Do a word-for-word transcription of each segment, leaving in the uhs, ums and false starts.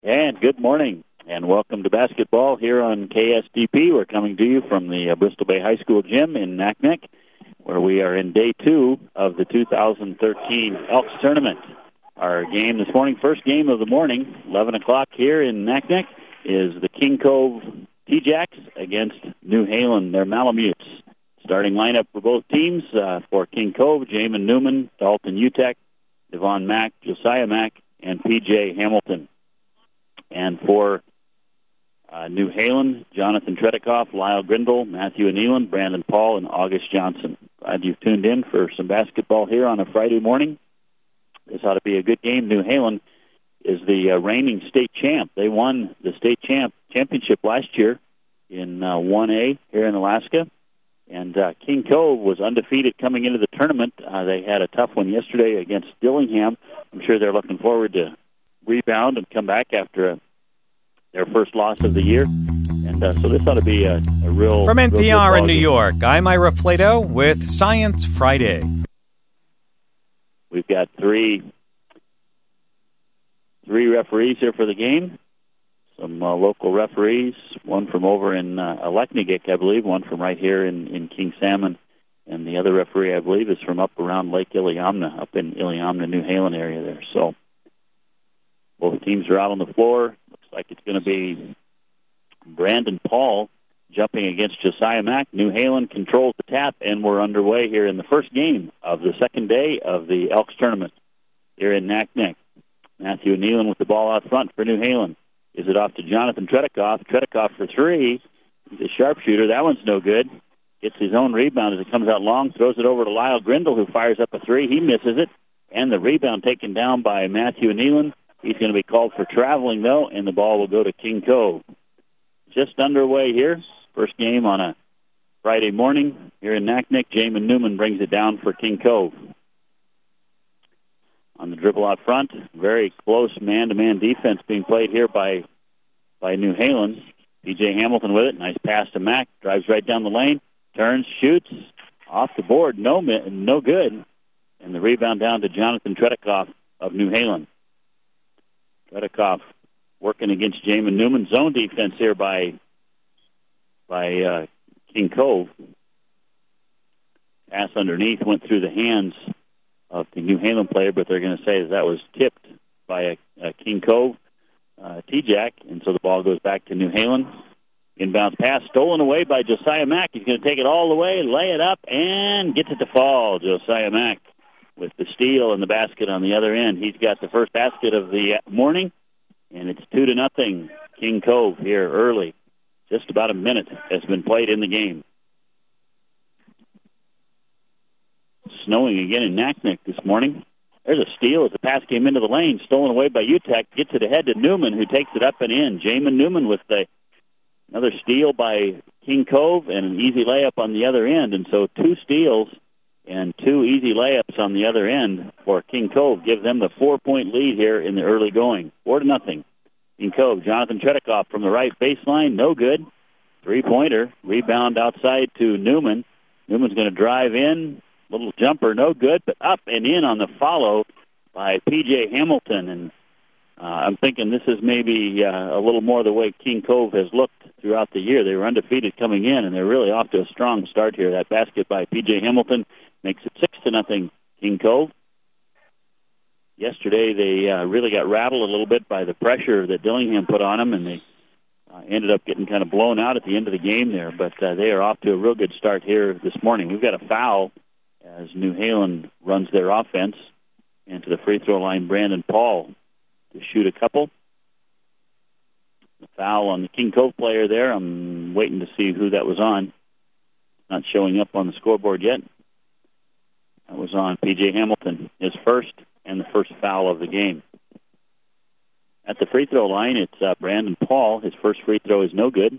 And good morning, and welcome to basketball here on K S D P. We're coming to you from the uh, Bristol Bay High School gym in Naknek, where we are in day two of the two thousand thirteen Elks Tournament. Our game this morning, first game of the morning, eleven o'clock here in Naknek, is the King Cove T-Jacks against New Halen, their Malamutes. Starting lineup for both teams, uh, for King Cove, Jamin Newman, Dalton Utek, Devon Mack, Josiah Mack, and P J Hamilton. And for uh, New Halen, Jonathan Tretikoff, Lyle Grindle, Matthew Anealon, Brandon Paul, and August Johnson. Glad you've tuned in for some basketball here on a Friday morning. This ought to be a good game. New Halen is the uh, reigning state champ. They won the state champ championship last year in uh, one A here in Alaska. And uh, King Cove was undefeated coming into the tournament. Uh, they had a tough one yesterday against Dillingham. I'm sure they're looking forward to rebound and come back after a, their first loss of the year. And uh, so this ought to be a, a real... From N P R real in New game. York, I'm Ira Flato with Science Friday. We've got three three referees here for the game. Some uh, local referees, one from over in uh, Aleknagik, I believe, one from right here in, in King Salmon, and the other referee, I believe, is from up around Lake Iliamna, up in Iliamna, New Halen area there. So both teams are out on the floor. Looks like it's going to be Brandon Paul jumping against Josiah Mack. New Halen controls the tap, and we're underway here in the first game of the second day of the Elks Tournament here in Naknek. Matthew Anealon with the ball out front for New Halen. Is it off to Jonathan Tretikoff? Tretikoff for three. He's a sharpshooter. That one's no good. Gets his own rebound as it comes out long. Throws it over to Lyle Grindle, who fires up a three. He misses it. And the rebound taken down by Matthew Anealon. He's going to be called for traveling, though, and the ball will go to King Cove. Just underway here. First game on a Friday morning here in Naknek. Jamin Newman brings it down for King Cove. On the dribble out front, very close man-to-man defense being played here by by New Halen. P J Hamilton with it. Nice pass to Mack. Drives right down the lane. Turns, shoots. Off the board. No, no good. And the rebound down to Jonathan Tretikoff of New Halen. Tretikoff working against Jamin Newman. Zone defense here by by uh, King Cove. Pass underneath went through the hands of the New Halen player, but they're going to say that, that was tipped by a, a King Cove uh, T-Jack, and so the ball goes back to New Halen. Inbounds pass stolen away by Josiah Mack. He's going to take it all the way, lay it up, and gets it to fall. Josiah Mack with the steal and the basket on the other end. He's got the first basket of the morning, and it's two to nothing. King Cove here early. Just about a minute has been played in the game. Snowing again in Naknek this morning. There's a steal as the pass came into the lane, stolen away by Utek. Gets it ahead to Newman, who takes it up and in. Jamin Newman with the another steal by King Cove and an easy layup on the other end. And so two steals and two easy layups on the other end for King Cove give them the four-point lead here in the early going. Four to nothing. King Cove, Jonathan Tretikoff from the right baseline, no good. Three-pointer, rebound outside to Newman. Newman's going to drive in. Little jumper, no good, but up and in on the follow by P J Hamilton. And uh, I'm thinking this is maybe uh, a little more the way King Cove has looked throughout the year. They were undefeated coming in, and they're really off to a strong start here. That basket by P J Hamilton makes it six to nothing King Cove. Yesterday they uh, really got rattled a little bit by the pressure that Dillingham put on them, and they uh, ended up getting kind of blown out at the end of the game there. But uh, they are off to a real good start here this morning. We've got a foul as New Halen runs their offense, and to the free throw line, Brandon Paul to shoot a couple. The foul on the King Cove player there. I'm waiting to see who that was on. Not showing up on the scoreboard yet. That was on P J Hamilton, his first and the first foul of the game. At the free throw line, it's uh, Brandon Paul. His first free throw is no good.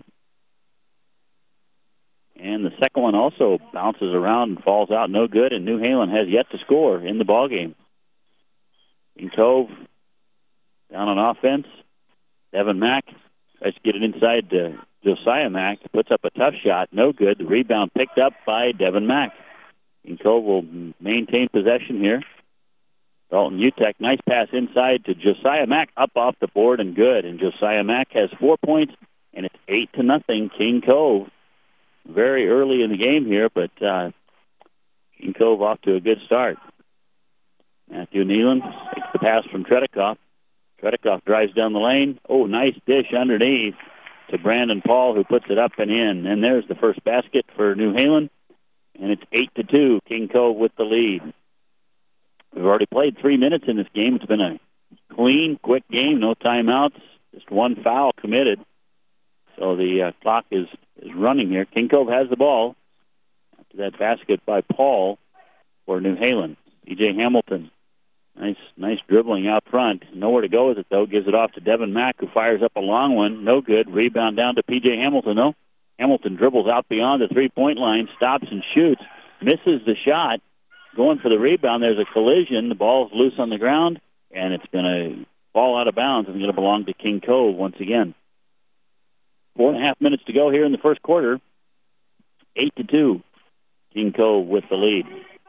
And the second one also bounces around and falls out, no good, and New Halen has yet to score in the ballgame. King Cove down on offense. Devon Mack tries to get it inside to Josiah Mack. Puts up a tough shot, no good. The rebound picked up by Devon Mack. King Cove will maintain possession here. Dalton Utek, nice pass inside to Josiah Mack, up off the board and good. And Josiah Mack has four points, and it's eight to nothing. King Cove, very early in the game here, but uh, King Cove off to a good start. Matthew Nealon takes the pass from Tredekoff. Tredekoff drives down the lane. Oh, nice dish underneath to Brandon Paul, who puts it up and in. And there's the first basket for New Halen, and it's eight to two. King Cove with the lead. We've already played three minutes in this game. It's been a clean, quick game, no timeouts, just one foul committed. So the uh, clock is, is running here. King Cove has the ball after that basket by Paul for New Halen. P J Hamilton, nice nice dribbling out front. Nowhere to go with it, though. Gives it off to Devin Mack, who fires up a long one. No good. Rebound down to P J Hamilton, though. Hamilton dribbles out beyond the three-point line, stops and shoots, misses the shot. Going for the rebound, there's a collision. The ball's loose on the ground, and it's going to fall out of bounds and going to belong to King Cove once again. Four and a half minutes to go here in the first quarter. Eight to two. King Cove with the lead.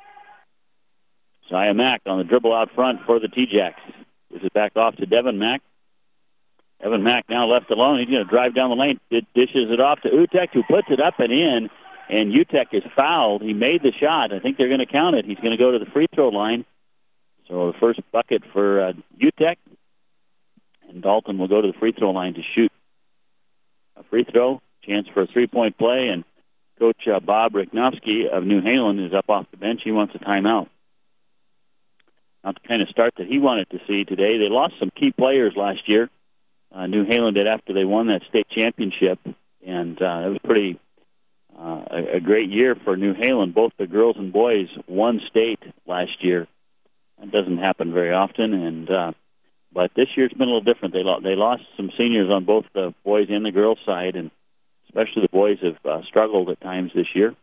Josiah Mack on the dribble out front for the T-Jacks. Gives it back off to Devin Mack. Devin Mack now left alone. He's going to drive down the lane. It dishes it off to Utek, who puts it up and in. And Utek is fouled. He made the shot. I think they're going to count it. He's going to go to the free throw line. So the first bucket for uh, Utek. And Dalton will go to the free throw line to shoot a free throw. Chance for a three-point play. And Coach uh, Bob Riknowski of New Halen is up off the bench. He wants a timeout. Not the kind of start that he wanted to see today. They lost some key players last year. Uh, New Halen did after they won that state championship. And uh, it was pretty... Uh, a, a great year for New Halen. Both the girls and boys won state last year. That doesn't happen very often, and uh, but this year's been a little different. They lo- they lost some seniors on both the boys and the girls side, and especially the boys have uh, struggled at times this year.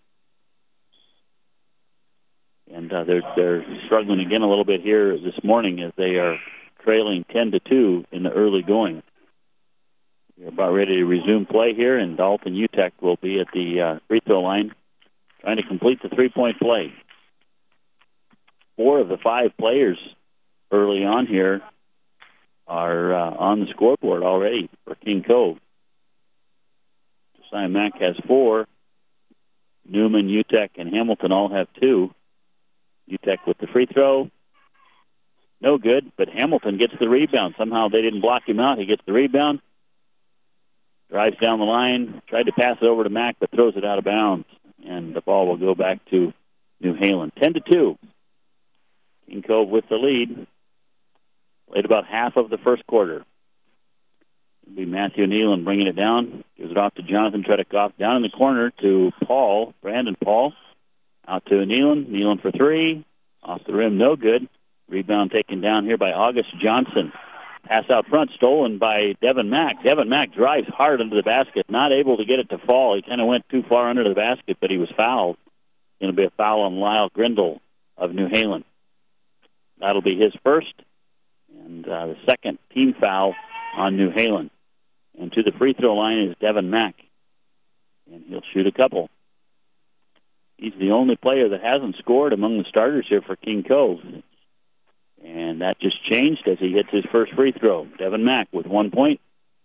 And uh, they're they're struggling again a little bit here this morning as they are trailing ten to two in the early going. We're about ready to resume play here, and Dalton Utek will be at the uh, free throw line trying to complete the three-point play. Four of the five players early on here are uh, on the scoreboard already for King Cove. Josiah Mack has four. Newman, Utek, and Hamilton all have two. Utek with the free throw. No good, but Hamilton gets the rebound. Somehow they didn't block him out. He gets the rebound. Drives down the line, tried to pass it over to Mack, but throws it out of bounds. And the ball will go back to New Halen. ten to two. King Cove with the lead. Played about half of the first quarter. It'll be Matthew Nealon bringing it down. Gives it off to Jonathan Tredekoff. Down in the corner to Paul, Brandon Paul. Out to Nealon. Nealon for three. Off the rim, no good. Rebound taken down here by August Johnson. Pass out front, stolen by Devin Mack. Devin Mack drives hard into the basket, not able to get it to fall. He kind of went too far under the basket, but he was fouled. Going to be a foul on Lyle Grindle of New Halen. That'll be his first, and uh, the second team foul on New Halen. And to the free throw line is Devin Mack, and he'll shoot a couple. He's the only player that hasn't scored among the starters here for King Cove. And that just changed as he hits his first free throw. Devin Mack with one point.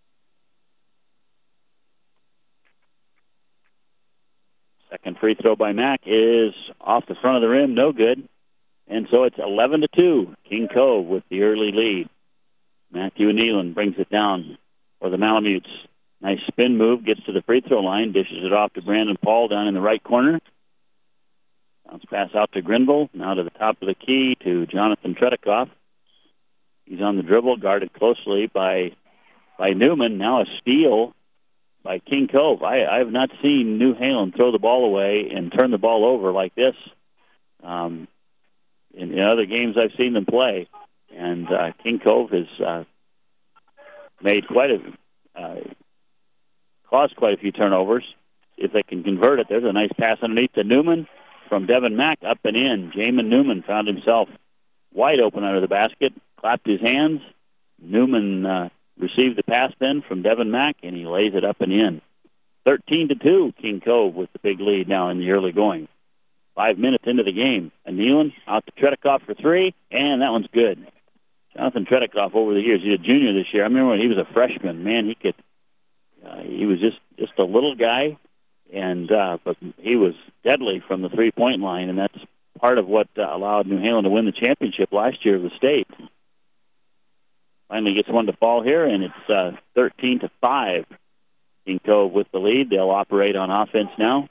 Second free throw by Mack is off the front of the rim, no good. And so it's eleven to two. King Cove with the early lead. Matthew Nealon brings it down for the Malamutes. Nice spin move, gets to the free throw line, dishes it off to Brandon Paul down in the right corner. Bounce pass out to Grindle. Now to the top of the key to Jonathan Tredekoff. He's on the dribble, guarded closely by by Newman. Now a steal by King Cove. I, I have not seen New Halen throw the ball away and turn the ball over like this um, in, in other games I've seen them play. And uh, King Cove has uh, made quite a uh, caused quite a few turnovers. If they can convert it, there's a nice pass underneath to Newman. From Devin Mack up and in. Jamin Newman found himself wide open under the basket, clapped his hands. Newman uh, received the pass then from Devin Mack, and he lays it up and in. thirteen to two, King Cove with the big lead now in the early going. five minutes into the game. And Nealon out to Tredekoff for three, and that one's good. Jonathan Tredekoff over the years, he's a junior this year. I remember when he was a freshman. Man, he could. Uh, he was just just a little guy, and uh, but he was deadly from the three-point line, and that's part of what uh, allowed New Halen to win the championship last year of the state. Finally gets one to fall here, and it's uh, thirteen to five. King Cove with the lead. They'll operate on offense now.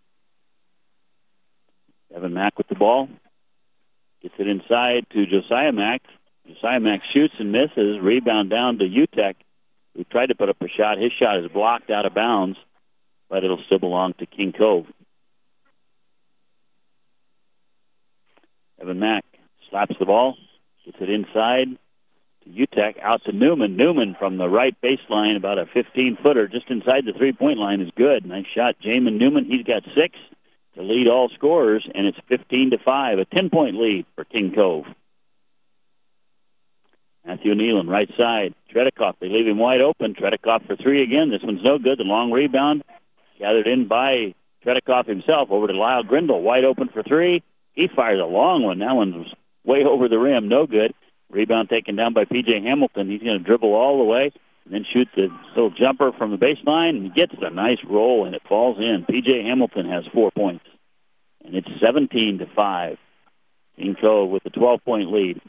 Evan Mack with the ball. Gets it inside to Josiah Mack. Josiah Mack shoots and misses. Rebound down to U T E C, who tried to put up a shot. His shot is blocked out of bounds, but it'll still belong to King Cove. Evan Mack slaps the ball. Gets it inside to U T E C. Out to Newman. Newman from the right baseline, about a fifteen-footer, just inside the three-point line is good. Nice shot. Jamin Newman, he's got six to lead all scorers, and it's fifteen to five, a ten-point lead for King Cove. Matthew Nealon, right side. Tredekoff, they leave him wide open. Tredekoff for three again. This one's no good. The long rebound gathered in by Tredekoff himself over to Lyle Grindle. Wide open for three. He fires a long one. That one was way over the rim. No good. Rebound taken down by P J Hamilton. He's going to dribble all the way and then shoot the little jumper from the baseline. And he gets a nice roll, and it falls in. P J Hamilton has four points. And it's seventeen to five. King Cove with a twelve-point lead.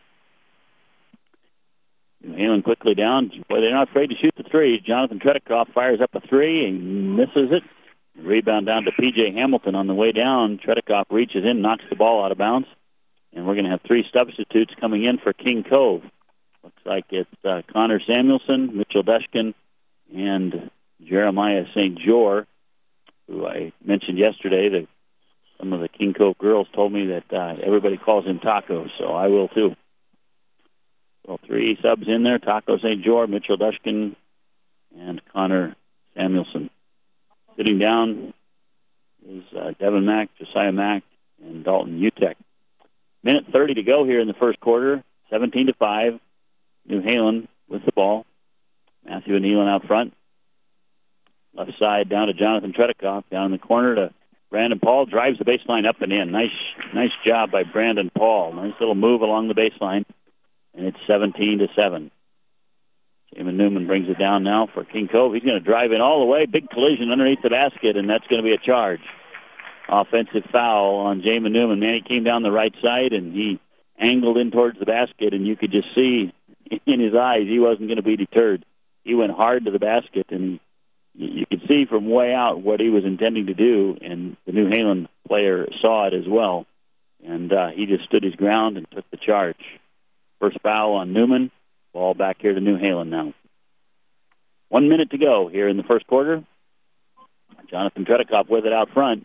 New Halen quickly down. Boy, they're not afraid to shoot the three. Jonathan Tredekoff fires up a three and misses it. Rebound down to P J Hamilton on the way down. Tredekoff reaches in, knocks the ball out of bounds. And we're going to have three substitutes coming in for King Cove. Looks like it's uh, Connor Samuelson, Mitchell Dushkin, and Jeremiah Saint Jor, who I mentioned yesterday. That some of the King Cove girls told me that uh, everybody calls him Taco, so I will too. Well, three subs in there: Taco Saint Jor, Mitchell Dushkin, and Connor Samuelson. Sitting down is uh, Devin Mack, Josiah Mack, and Dalton Utek. Minute thirty to go here in the first quarter. seventeen to five. New Halen with the ball. Matthew and Nealon out front. Left side down to Jonathan Tredekoff. Down in the corner to Brandon Paul. Drives the baseline up and in. Nice, nice job by Brandon Paul. Nice little move along the baseline. And it's seventeen to seven. Jamin Newman brings it down now for King Cove. He's going to drive in all the way. Big collision underneath the basket, and that's going to be a charge. Offensive foul on Jamin Newman. Man, he came down the right side, and he angled in towards the basket, and you could just see in his eyes he wasn't going to be deterred. He went hard to the basket, and you could see from way out what he was intending to do, and the New Halen player saw it as well. And uh, he just stood his ground and took the charge. First foul on Newman. Ball back here to New Halen now. One minute to go here in the first quarter. Jonathan Tredekoff with it out front.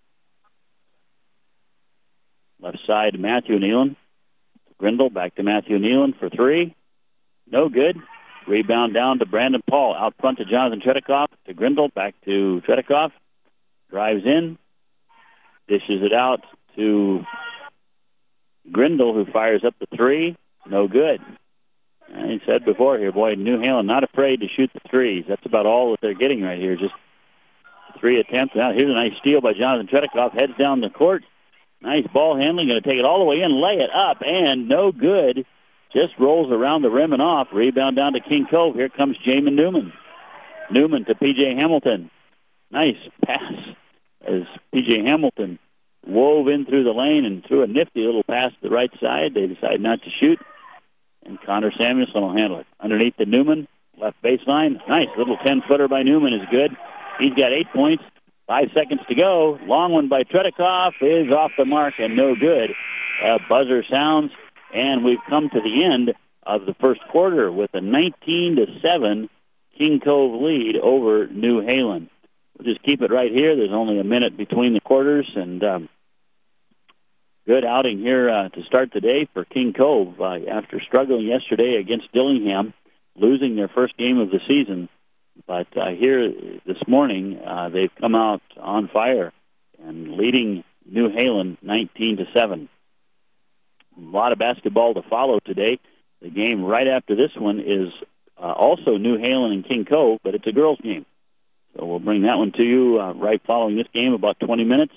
Left side to Matthew Nealon. Grindle back to Matthew Nealon for three. No good. Rebound down to Brandon Paul. Out front to Jonathan Tredekoff. To Grindle. Back to Tredekoff. Drives in. Dishes it out to Grindle, who fires up the three. No good. And he said before here, boy, New Halen not afraid to shoot the threes. That's about all that they're getting right here. Just three attempts. Now here's a nice steal by Jonathan Tredekoff. Heads down the court. Nice ball handling. Going to take it all the way in, lay it up, and no good. Just rolls around the rim and off. Rebound down to King Cove. Here comes Jamin Newman. Newman to P J Hamilton. Nice pass as P J Hamilton wove in through the lane and threw a nifty little pass to the right side. They decide not to shoot, and Connor Samuelson will handle it. Underneath the Newman, left baseline. Nice little ten-footer by Newman is good. He's got eight points. Five seconds to go. Long one by Tredekoff is off the mark and no good. Uh, buzzer sounds, and we've come to the end of the first quarter with a nineteen to seven King Cove lead over New Halen. We'll just keep it right here. There's only a minute between the quarters, and um, good outing here uh, to start the day for King Cove uh, after struggling yesterday against Dillingham, losing their first game of the season. But uh, here this morning, uh, they've come out on fire and leading New Halen nineteen to seven. A lot of basketball to follow today. The game right after this one is uh, also New Halen and King Cove, but it's a girls' game. So we'll bring that one to you uh, right following this game, about twenty minutes.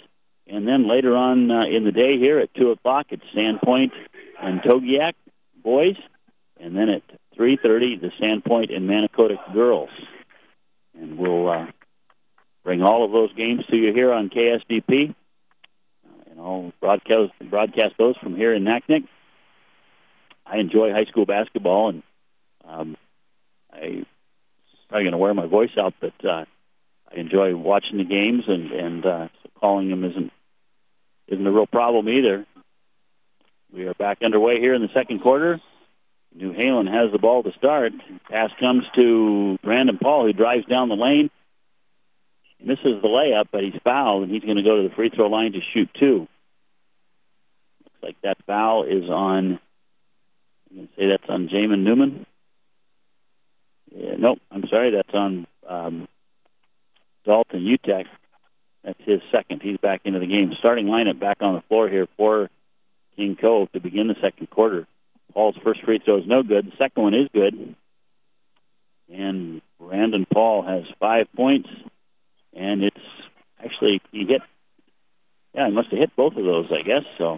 And then later on uh, in the day here at two o'clock, it's Sandpoint and Togiak boys. And then at three thirty, the Sandpoint and Manicota girls. And we'll uh, bring all of those games to you here on K S D P. Uh, and I'll broadcast, broadcast those from here in Naknek. I enjoy high school basketball, and um, I'm probably going to wear my voice out, but uh, I enjoy watching the games, and, and uh, so calling them isn't, isn't a real problem either. We are back underway here in the second quarter. New Halen has the ball to start. Pass comes to Brandon Paul, who drives down the lane. Misses the layup, but he's fouled, and he's going to go to the free throw line to shoot two. Looks like that foul is on, I'm going to say that's on Jamin Newman. Yeah, nope, I'm sorry, that's on um, Dalton Utek. That's his second. He's back into the game. Starting lineup back on the floor here for King Cove to begin the second quarter. Paul's first free throw is no good. The second one is good. And Brandon Paul has five points. And it's actually, he hit, yeah, he must have hit both of those, I guess. So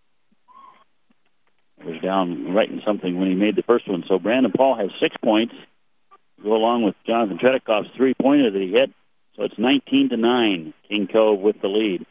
I was down writing something when he made the first one. So Brandon Paul has six points. Go along with Jonathan Tredekoff's three-pointer that he hit. So it's nineteen to nine, King Cove with the lead.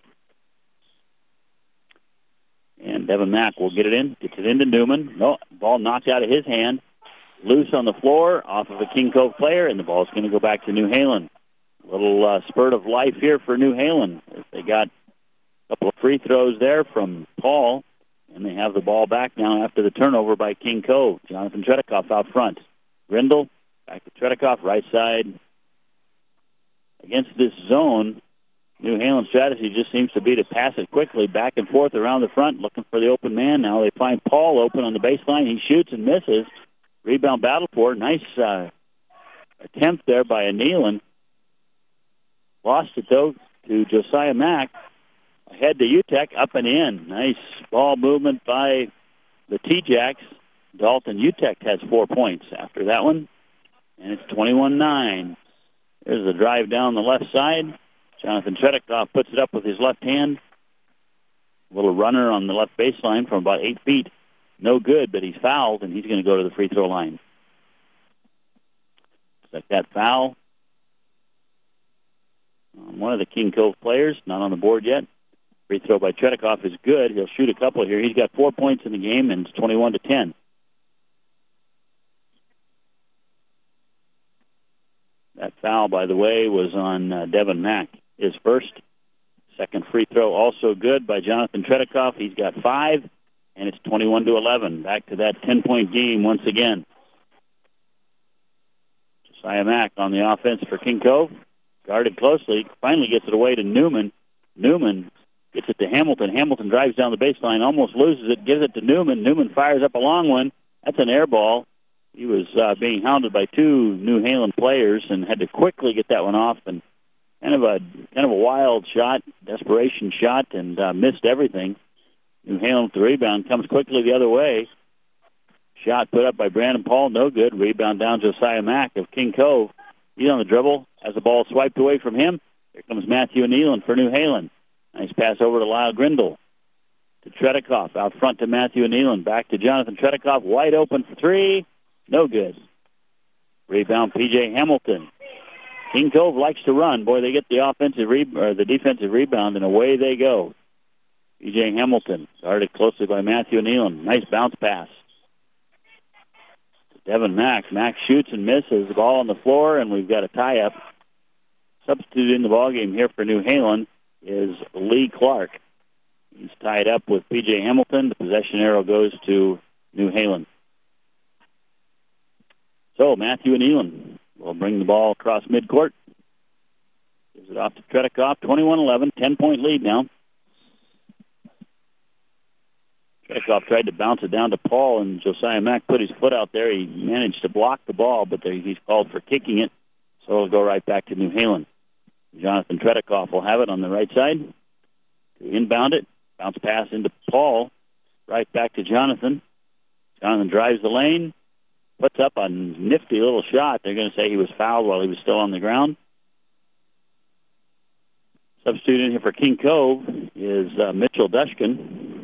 And Devin Mack will get it in, gets it into Newman. No, ball knocked out of his hand. Loose on the floor, off of a King Cove player, and the ball's going to go back to New Halen. A little uh, spurt of life here for New Halen. They got a couple of free throws there from Paul, and they have the ball back now after the turnover by King Cove. Jonathan Tredekoff out front. Grindle, back to Tredekoff, right side. Against this zone, New Halen's strategy just seems to be to pass it quickly back and forth around the front, looking for the open man. Now they find Paul open on the baseline. He shoots and misses. Rebound battle for. Nice uh, attempt there by a Nealon. Lost it, though, to Josiah Mack. Ahead to Utek, up and in. Nice ball movement by the T-Jacks. Dalton Utek has four points after that one. And it's twenty-one nine. There's the drive down the left side. Jonathan Tredekoff puts it up with his left hand. A little runner on the left baseline from about eight feet. No good, but he's fouled, and he's going to go to the free throw line. Looks like that foul on one of the King Cove players, not on the board yet. Free throw by Tredekoff is good. He'll shoot a couple here. He's got four points in the game, and it's twenty-one to ten. That foul, by the way, was on uh, Devin Mack, his first. Second free throw also good by Jonathan Tredekoff. He's got five, and it's twenty-one to eleven. Back to that ten-point game once again. Josiah Mack on the offense for King Cove. Guarded closely. Finally gets it away to Newman. Newman gets it to Hamilton. Hamilton drives down the baseline, almost loses it, gives it to Newman. Newman fires up a long one. That's an air ball. He was uh, being hounded by two New Halen players and had to quickly get that one off, and kind of a kind of a wild shot, desperation shot, and uh, missed everything. New Halen with the rebound, comes quickly the other way. Shot put up by Brandon Paul, no good. Rebound down Josiah Mack of King Cove. He's on the dribble, has the ball swiped away from him. Here comes Matthew Nealon for New Halen. Nice pass over to Lyle Grindle. To Tredekoff, out front to Matthew Nealon. Back to Jonathan Tredekoff, wide open for three. No good. Rebound, P J Hamilton. King Cove likes to run. Boy, they get the offensive re- or the defensive rebound, and away they go. P J Hamilton, guarded closely by Matthew Nealon. Nice bounce pass. Devin Mack. Mack shoots and misses. The ball on the floor, and we've got a tie-up. Substitute in the ballgame here for New Halen is Lee Clark. He's tied up with P J Hamilton. The possession arrow goes to New Halen. So Matthew Nealon will bring the ball across midcourt. Gives it off to Tredekoff. twenty-one eleven, ten-point lead now. Tredekoff tried to bounce it down to Paul, and Josiah Mack put his foot out there. He managed to block the ball, but he's called for kicking it, so it'll go right back to New Halen. Jonathan Tredekoff will have it on the right side. To inbound it. Bounce pass into Paul. Right back to Jonathan. Jonathan drives the lane. Puts up a nifty little shot. They're going to say he was fouled while he was still on the ground. Substitute in here for King Cove is uh, Mitchell Dushkin.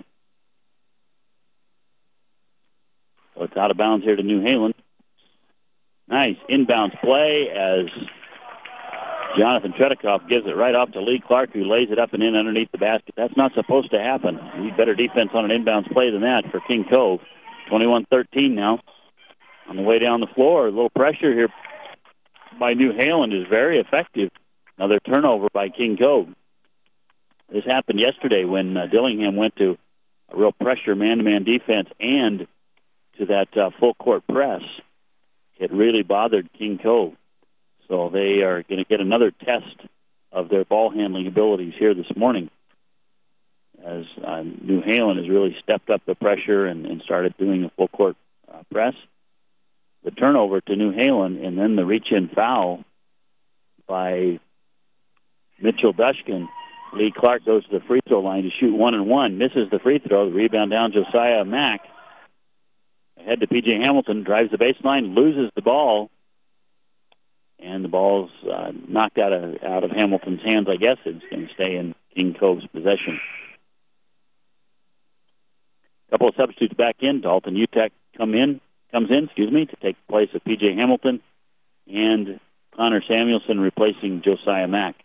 So it's out of bounds here to New Halen. Nice inbounds play as Jonathan Tretikoff gives it right off to Lee Clark, who lays it up and in underneath the basket. That's not supposed to happen. You need better defense on an inbounds play than that for King Cove. twenty-one thirteen now. On the way down the floor, a little pressure here by New Halen is very effective. Another turnover by King Cove. This happened yesterday when uh, Dillingham went to a real pressure man-to-man defense and to that uh, full-court press. It really bothered King Cove. So they are going to get another test of their ball handling abilities here this morning, as uh, New Halen has really stepped up the pressure and, and started doing a full court uh, press. The turnover to New Halen, and then the reach-in foul by Mitchell Dushkin. Lee Clark goes to the free throw line to shoot one and one, misses the free throw. The rebound down Josiah Mack. Ahead to P J Hamilton, drives the baseline, loses the ball. And the ball's uh, knocked out of out of Hamilton's hands, I guess. It's going to stay in King Cove's possession. A couple of substitutes back in. Dalton Utek come in, comes in, excuse me, to take the place of P J Hamilton, and Connor Samuelson replacing Josiah Mack.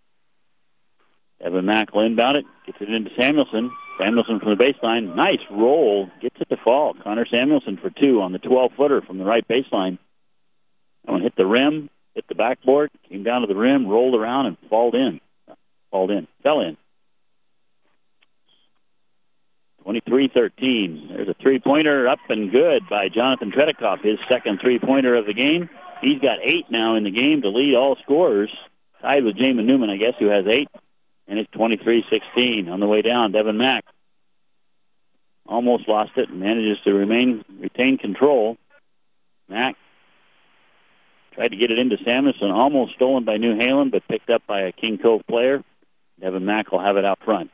Evan Mack will inbound it, gets it into Samuelson. Samuelson from the baseline, nice roll, gets it to fall. Connor Samuelson for two on the twelve-footer from the right baseline. That one hit the rim. Hit the backboard, came down to the rim, rolled around, and falled in. Falled in. Fell in. twenty-three thirteen. There's a three-pointer up and good by Jonathan Tretikoff, his second three-pointer of the game. He's got eight now in the game to lead all scorers. Tied with Jamin Newman, I guess, who has eight. And it's twenty-three sixteen. On the way down, Devin Mack almost lost it and manages to remain retain control. Mack tried to get it into Samuelson, almost stolen by New Halen, but picked up by a King Cove player. Devin Mack will have it out front.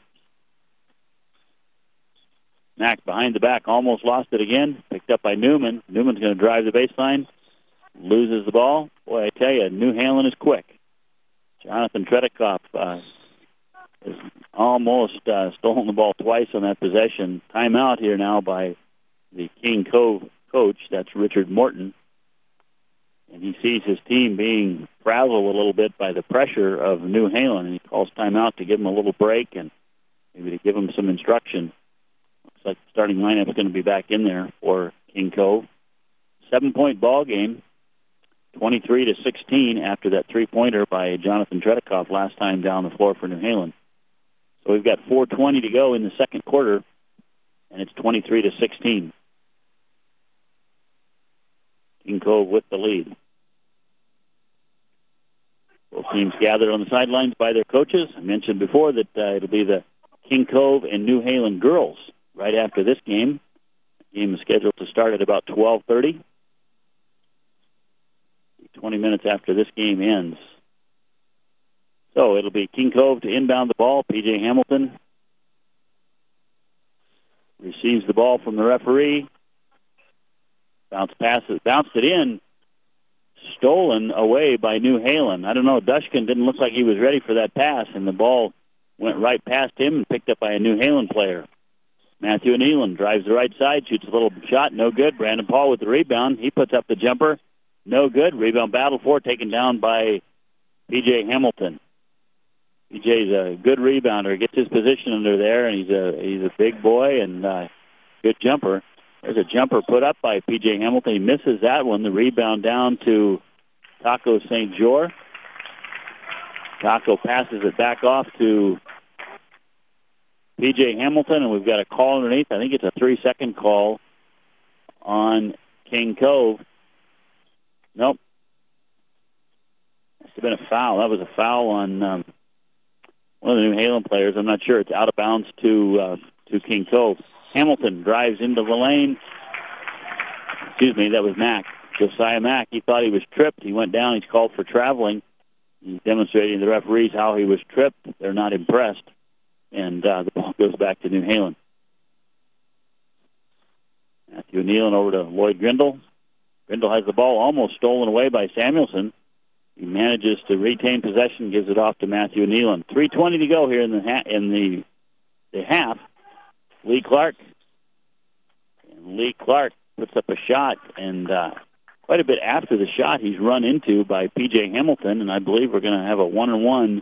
Mack behind the back, almost lost it again, picked up by Newman. Newman's going to drive the baseline, loses the ball. Boy, I tell you, New Halen is quick. Jonathan Tretikoff uh, has almost uh, stolen the ball twice on that possession. Timeout here now by the King Cove coach, that's Richard Morton. And he sees his team being frazzled a little bit by the pressure of New Halen, and he calls timeout to give him a little break and maybe to give him some instruction. Looks like the starting lineup is going to be back in there for King Cove. Seven-point ball game, twenty-three to sixteen after that three-pointer by Jonathan Tretikoff last time down the floor for New Halen. So we've got four twenty to go in the second quarter, and it's twenty-three to sixteen. King Cove with the lead. Both teams gathered on the sidelines by their coaches. I mentioned before that uh, it'll be the King Cove and New Halen girls right after this game. The game is scheduled to start at about twelve thirty. twenty minutes after this game ends. So it'll be King Cove to inbound the ball. P J Hamilton receives the ball from the referee. Bounce passes, bounced it in, stolen away by New Halen. I don't know, Dushkin didn't look like he was ready for that pass, and the ball went right past him and picked up by a New Halen player. Matthew Nealon drives the right side, shoots a little shot, no good. Brandon Paul with the rebound. He puts up the jumper, no good. Rebound battle for, taken down by P J Hamilton. P J's a good rebounder, gets his position under there, and he's a he's a big boy and uh, good jumper. There's a jumper put up by P J Hamilton. He misses that one. The rebound down to Taco Saint Jor. Taco passes it back off to P J Hamilton, and we've got a call underneath. I think it's a three-second call on King Cove. Nope. Must have been a foul. That was a foul on um, one of the New Halen players. I'm not sure. It's out of bounds to uh, to King Cove. Hamilton drives into the lane. Excuse me, that was Mack. Josiah Mack. He thought he was tripped. He went down. He's called for traveling. He's demonstrating to the referees how he was tripped. They're not impressed. And uh, the ball goes back to New Halen. Matthew Nealon over to Lloyd Grindle. Grindle has the ball almost stolen away by Samuelson. He manages to retain possession, gives it off to Matthew Nealon. three twenty to go here in the ha- in the, the half. Lee Clark. And Lee Clark puts up a shot, and uh, quite a bit after the shot, he's run into by P J Hamilton, and I believe we're going to have a one-on-one.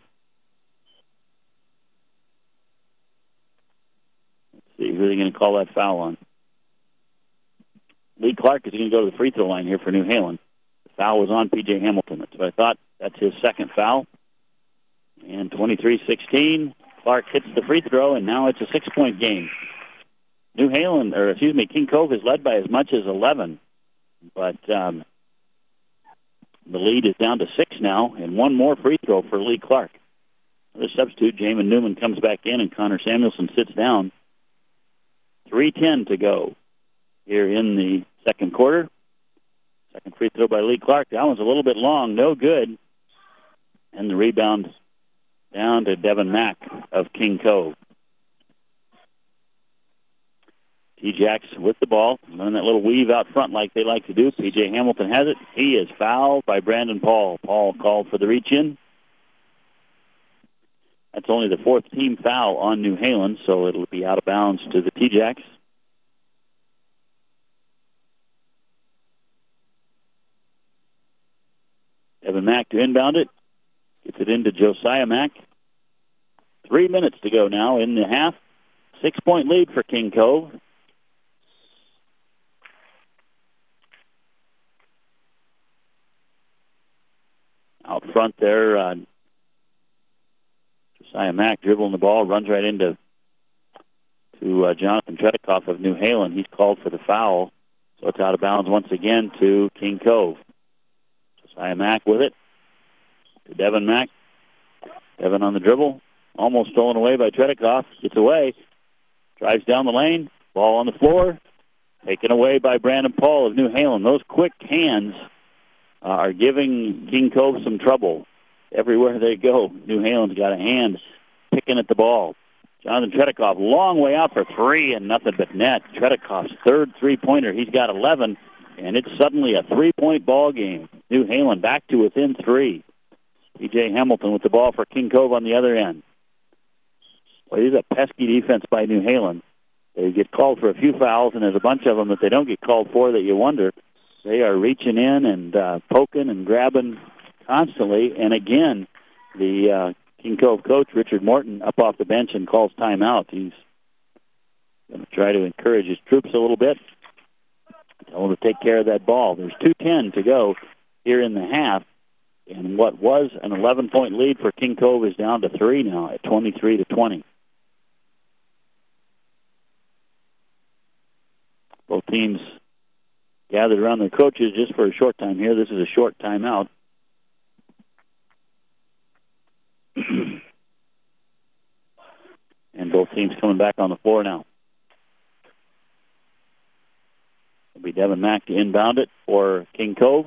Let's see, who are they going to call that foul on? Lee Clark is going to go to the free throw line here for New Halen. The foul was on P J Hamilton. That's what I thought. That's his second foul. And twenty-three sixteen, Clark hits the free throw, and now it's a six-point game. New Halen, or excuse me, King Cove is led by as much as eleven. But um, the lead is down to six now, and one more free throw for Lee Clark. The substitute, Jamin Newman, comes back in, and Connor Samuelson sits down. three ten to go here in the second quarter. Second free throw by Lee Clark. That one's a little bit long, no good. And the rebound down to Devin Mack of King Cove. T-Jacks with the ball, running that little weave out front like they like to do. P J Hamilton has it. He is fouled by Brandon Paul. Paul called for the reach-in. That's only the fourth team foul on New Halen, so it'll be out of bounds to the T-Jacks. Devin Mack to inbound it. Gets it into Josiah Mack. Three minutes to go now in the half. Six-point lead for King Cove. Out front there, uh, Josiah Mack dribbling the ball, runs right into to uh, Jonathan Tretikoff of New Halen. He's called for the foul, so it's out of bounds once again to King Cove. Josiah Mack with it to Devin Mack. Devin on the dribble, almost stolen away by Tretikoff. Gets away, drives down the lane, ball on the floor, taken away by Brandon Paul of New Halen. Those quick hands uh, are giving King Cove some trouble. Everywhere they go, New Halen's got a hand picking at the ball. Jonathan Tretikoff, long way out for three and nothing but net. Tretikoff's third three-pointer. He's got eleven, and it's suddenly a three-point ball game. New Halen back to within three. P J Hamilton with the ball for King Cove on the other end. Well, this is a pesky defense by New Halen. They get called for a few fouls, and there's a bunch of them that they don't get called for that you wonder. They are reaching in and uh, poking and grabbing constantly. And again, the uh, King Cove coach, Richard Morton, up off the bench and calls timeout. He's going to try to encourage his troops a little bit. Tell them to take care of that ball. There's two ten to go here in the half. And what was an eleven-point lead for King Cove is down to three now at twenty-three to twenty. Both teams gathered around their coaches just for a short time here. This is a short timeout. And both teams coming back on the floor now. It'll be Devin Mack to inbound it for King Cove.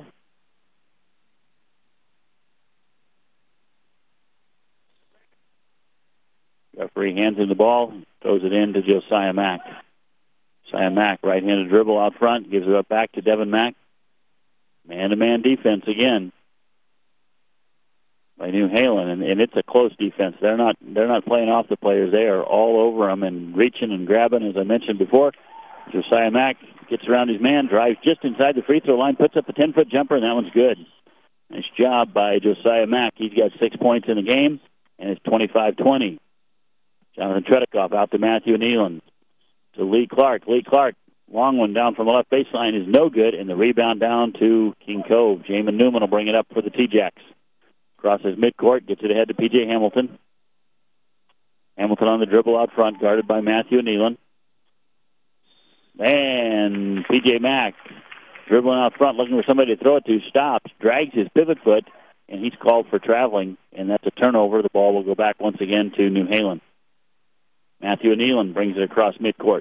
Referee hands him the ball, throws it in to Josiah Mack. Josiah Mack, right-handed dribble out front, gives it up back to Devin Mack. Man-to-man defense again by New Halen, and, and it's a close defense. They're not they're not playing off the players. They are all over them and reaching and grabbing, as I mentioned before. Josiah Mack gets around his man, drives just inside the free throw line, puts up a ten-foot jumper, and that one's good. Nice job by Josiah Mack. He's got six points in the game, and it's twenty-five twenty. Jonathan Tretikoff out to Matthew Nealon. To Lee Clark. Lee Clark, long one down from the left baseline, is no good, and the rebound down to King Cove. Jamin Newman will bring it up for the T-Jacks. Crosses midcourt, gets it ahead to P J Hamilton. Hamilton on the dribble out front, guarded by Matthew Nealon. And P J Mack dribbling out front, looking for somebody to throw it to, stops, drags his pivot foot, and he's called for traveling, and that's a turnover. The ball will go back once again to New Halen. Matthew Nealon brings it across midcourt.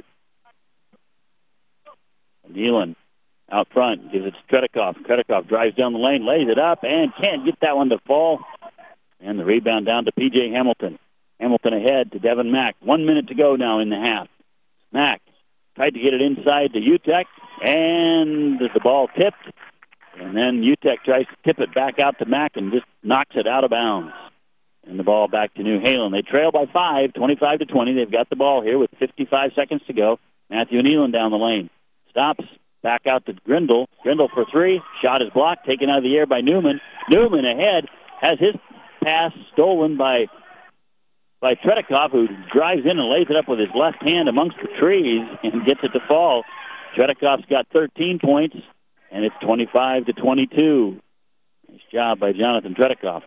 Nealon out front, gives it to Tretikoff. Tretikoff drives down the lane, lays it up, and can't get that one to fall. And the rebound down to P J Hamilton. Hamilton ahead to Devin Mack. One minute to go now in the half. Mack tried to get it inside to U T E C, and the ball tipped. And then U T E C tries to tip it back out to Mack and just knocks it out of bounds. And the ball back to New Halen. They trail by five, twenty-five to twenty. They've got the ball here with fifty-five seconds to go. Matthew Nealon down the lane. Stops, back out to Grindle. Grindle for three. Shot is blocked, taken out of the air by Newman. Newman ahead, has his pass stolen by by Tretikoff, who drives in and lays it up with his left hand amongst the trees and gets it to fall. Tretikoff's got thirteen points, and it's twenty-five to twenty-two. Nice job by Jonathan Tretikoff.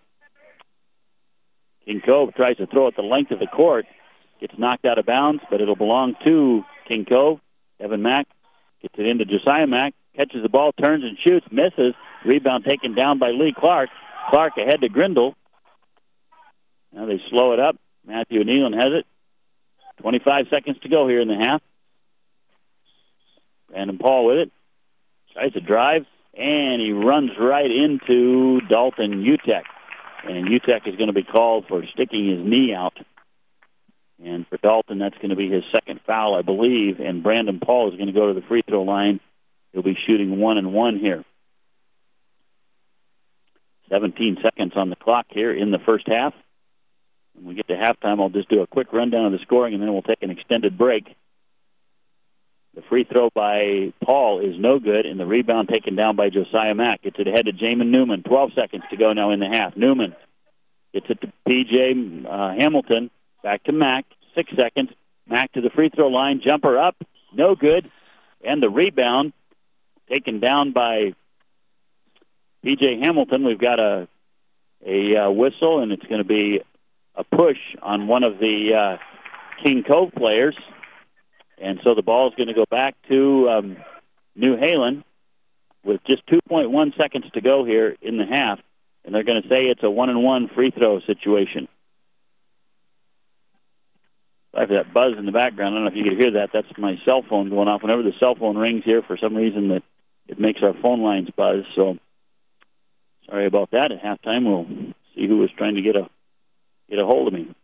King Cove tries to throw it the length of the court. Gets knocked out of bounds, but it'll belong to King Cove. Evan Mack gets it into Josiah Mack. Catches the ball, turns and shoots, misses. Rebound taken down by Lee Clark. Clark ahead to Grindle. Now they slow it up. Matthew Nealon has it. twenty-five seconds to go here in the half. Brandon Paul with it. Tries to drive, and he runs right into Dalton Utek. And Utek is going to be called for sticking his knee out. And for Dalton, that's going to be his second foul, I believe. And Brandon Paul is going to go to the free throw line. He'll be shooting one and one here. seventeen seconds on the clock here in the first half. When we get to halftime, I'll just do a quick rundown of the scoring, and then we'll take an extended break. The free throw by Paul is no good, and the rebound taken down by Josiah Mack. Gets it ahead to Jamin Newman. twelve seconds to go now in the half. Newman gets it to P J uh, Hamilton. Back to Mack. Six seconds. Mack to the free throw line. Jumper up. No good. And the rebound taken down by P J Hamilton. We've got a, a uh, whistle, and it's going to be a push on one of the uh, King Cove players. And so the ball is going to go back to um, New Halen with just two point one seconds to go here in the half. And they're going to say it's a one-and-one free throw situation. Sorry for that buzz in the background. I don't know if you could hear that. That's my cell phone going off. Whenever the cell phone rings here, for some reason, that it makes our phone lines buzz. So sorry about that. At halftime, we'll see who was trying to get a get a hold of me.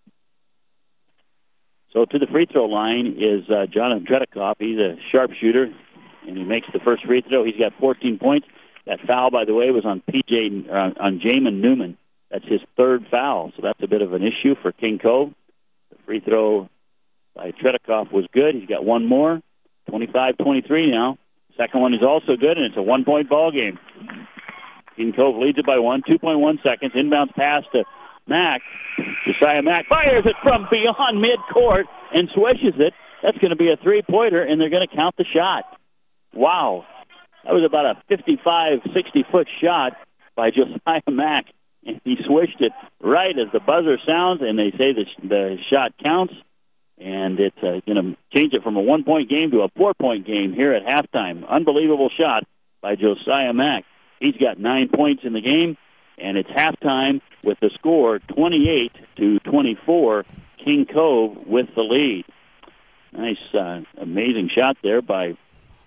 So to the free throw line is uh, Jonathan Tretikoff. He's a sharpshooter, and he makes the first free throw. He's got fourteen points. That foul, by the way, was on P J uh, on Jamin Newman. That's his third foul, so that's a bit of an issue for King Cove. The free throw by Tretikoff was good. He's got one more. twenty-five twenty-three now. Second one is also good, and it's a one-point ball game. King Cove leads it by one. two point one seconds. Inbounds pass to Mack. Josiah Mack fires it from beyond midcourt and swishes it. That's going to be a three-pointer, and they're going to count the shot. Wow. That was about a fifty-five, sixty-foot shot by Josiah Mack, and he swished it right as the buzzer sounds, and they say the, the shot counts, and it's uh, going to change it from a one-point game to a four-point game here at halftime. Unbelievable shot by Josiah Mack. He's got nine points in the game, and it's halftime with the score twenty-eight to twenty-four. King Cove with the lead. Nice, uh, amazing shot there by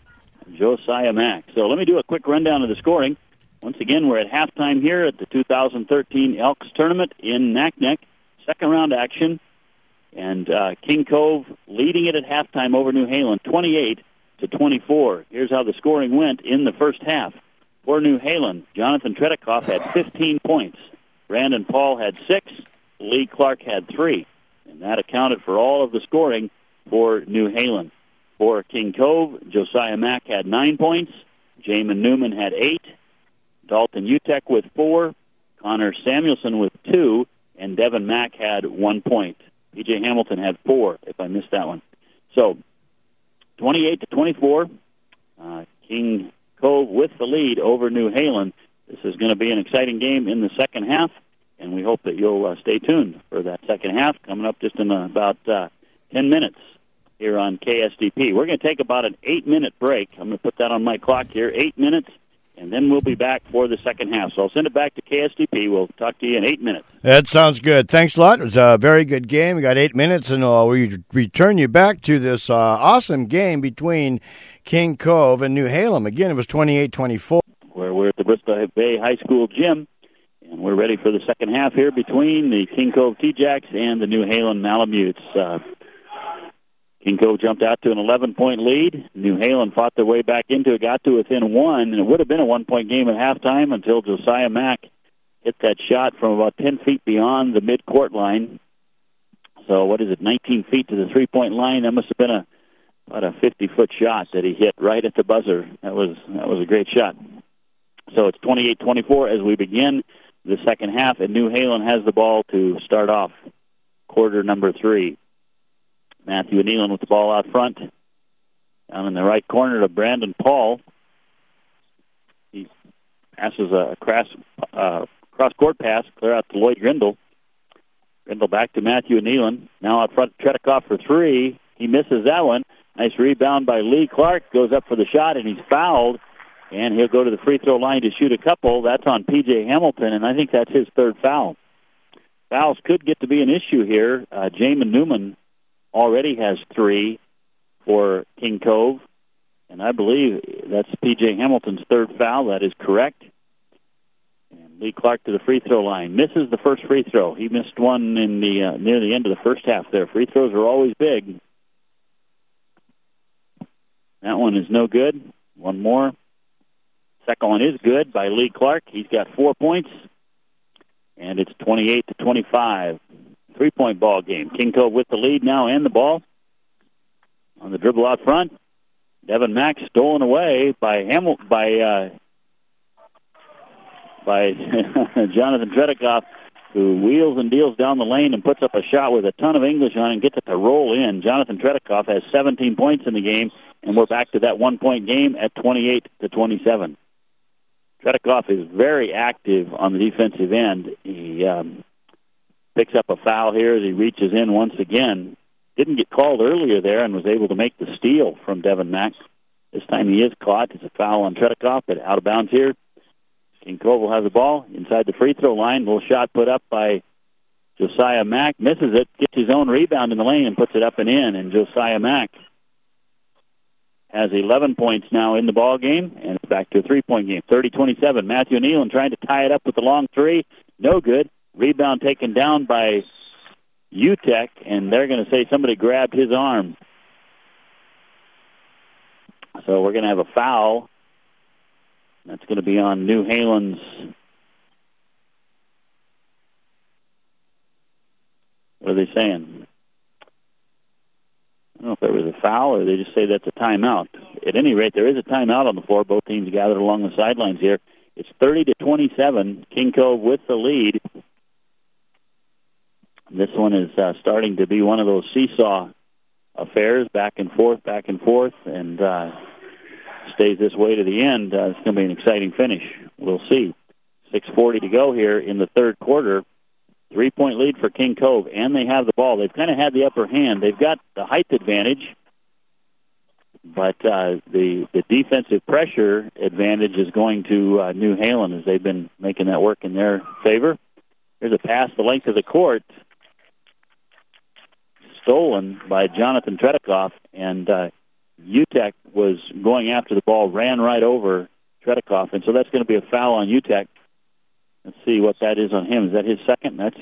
Josiah Mack. So let me do a quick rundown of the scoring. Once again, we're at halftime here at the two thousand thirteen Elks Tournament in Naknek. Second round action. And uh, King Cove leading it at halftime over New Halen, twenty-eight to twenty-four. Here's how the scoring went in the first half. For New Halen, Jonathan Tretikoff had fifteen points. Brandon Paul had six. Lee Clark had three. And that accounted for all of the scoring for New Halen. For King Cove, Josiah Mack had nine points. Jamin Newman had eight. Dalton Utek with four. Connor Samuelson with two. And Devin Mack had one point. P J Hamilton had four, if I missed that one. So, twenty-eight to twenty-four. Uh, King Cove with the lead over New Halen. This is going to be an exciting game in the second half, and we hope that you'll uh, stay tuned for that second half coming up just in uh, about uh, ten minutes here on K S D P. We're going to take about an eight-minute break. I'm going to put that on my clock here, eight minutes, and then we'll be back for the second half. So I'll send it back to K S D P. We'll talk to you in eight minutes. That sounds good. Thanks a lot. It was a very good game. We got eight minutes, and uh, we return you back to this uh, awesome game between King Cove and New Halen. Again, it was twenty-eight twenty-four. Where we're at the Bristol Bay High School gym, and we're ready for the second half here between the King Cove T-Jacks and the New Halen Malamutes. Uh, King Cove jumped out to an eleven-point lead. New Halen fought their way back into it, got to within one, and it would have been a one-point game at halftime until Josiah Mack hit that shot from about ten feet beyond the mid-court line. So what is it, nineteen feet to the three-point line? That must have been a about a fifty-foot shot that he hit right at the buzzer. That was that was a great shot. So it's twenty-eight twenty-four as we begin the second half, and New Halen has the ball to start off quarter number three. Matthew Nealon with the ball out front. Down in the right corner to Brandon Paul. He passes a cross, uh, cross-court pass, clear out to Lloyd Grindle. Grindle back to Matthew Nealon. Now out front, Tretikoff for three. He misses that one. Nice rebound by Lee Clark. Goes up for the shot, and he's fouled. And he'll go to the free throw line to shoot a couple. That's on P J Hamilton, and I think that's his third foul. Fouls could get to be an issue here. Uh, Jamin Newman already has three for King Cove, and I believe that's P J Hamilton's third foul. That is correct. And Lee Clark to the free throw line. Misses the first free throw. He missed one in the uh, near the end of the first half there. Free throws are always big. That one is no good. One more. Second one is good by Lee Clark. He's got four points, and it's twenty-eight to twenty-five. Three-point ball game. King Cove with the lead now and the ball. On the dribble out front, Devin Mack stolen away by Hamil- by uh, by Jonathan Tretikoff, who wheels and deals down the lane and puts up a shot with a ton of English on it and gets it to roll in. Jonathan Tretikoff has seventeen points in the game, and we're back to that one-point game at twenty-eight to twenty-seven. Tretikoff is very active on the defensive end. He um, picks up a foul here as he reaches in once again. Didn't get called earlier there and was able to make the steal from Devin Mack. This time he is caught. It's a foul on Tretikoff, but out of bounds here. King Cove will have the ball inside the free throw line. Little shot put up by Josiah Mack. Misses it, gets his own rebound in the lane and puts it up and in. And Josiah Mack has eleven points now in the ball game, and it's back to a three-point game. thirty twenty-seven. Matthew Nealon trying to tie it up with the long three. No good. Rebound taken down by U T E C, and they're going to say somebody grabbed his arm. So we're going to have a foul. That's going to be on New Halen's. What are they saying? I don't know if there was a foul or they just say that's a timeout. At any rate, there is a timeout on the floor. Both teams gathered along the sidelines here. It's thirty to twenty-seven. King Cove with the lead. This one is uh, starting to be one of those seesaw affairs, back and forth, back and forth, and uh, stays this way to the end. Uh, it's going to be an exciting finish. We'll see. six forty to go here in the third quarter. Three-point lead for King Cove, and they have the ball. They've kind of had the upper hand. They've got the height advantage, but uh, the the defensive pressure advantage is going to uh, New Halen as they've been making that work in their favor. Here's a pass the length of the court, stolen by Jonathan Tretikoff, and uh, U T E C was going after the ball, ran right over Tretikoff, and so that's going to be a foul on U T E C. Let's see what that is on him. Is that his second? That's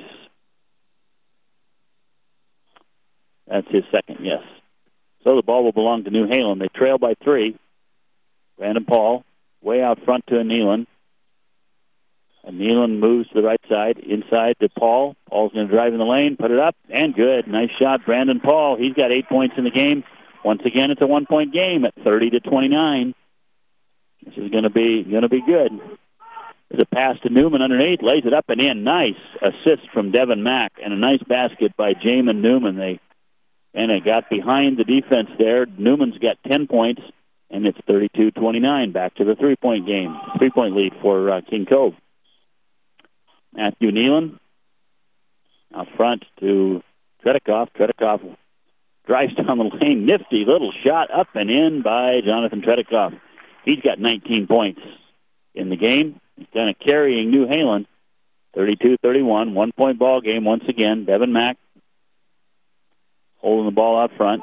that's his second, yes. So the ball will belong to New Halen. They trail by three. Brandon Paul, way out front to Nealon. And Nealon moves to the right side, inside to Paul. Paul's going to drive in the lane, put it up, and good. Nice shot, Brandon Paul. He's got eight points in the game. Once again, it's a one-point game at thirty to twenty-nine. This is going to be going to be good. There's a pass to Newman underneath, lays it up and in. Nice assist from Devin Mack, and a nice basket by Jamin Newman. They and it got behind the defense there. Newman's got ten points, and it's thirty-two twenty-nine. Back to the three-point game, three-point lead for uh, King Cove. Matthew Nealon out front to Tretikoff. Tretikoff drives down the lane. Nifty little shot up and in by Jonathan Tretikoff. He's got nineteen points in the game. He's kind of carrying New Halen. thirty-two thirty-one, one-point ball game once again. Devin Mack holding the ball out front.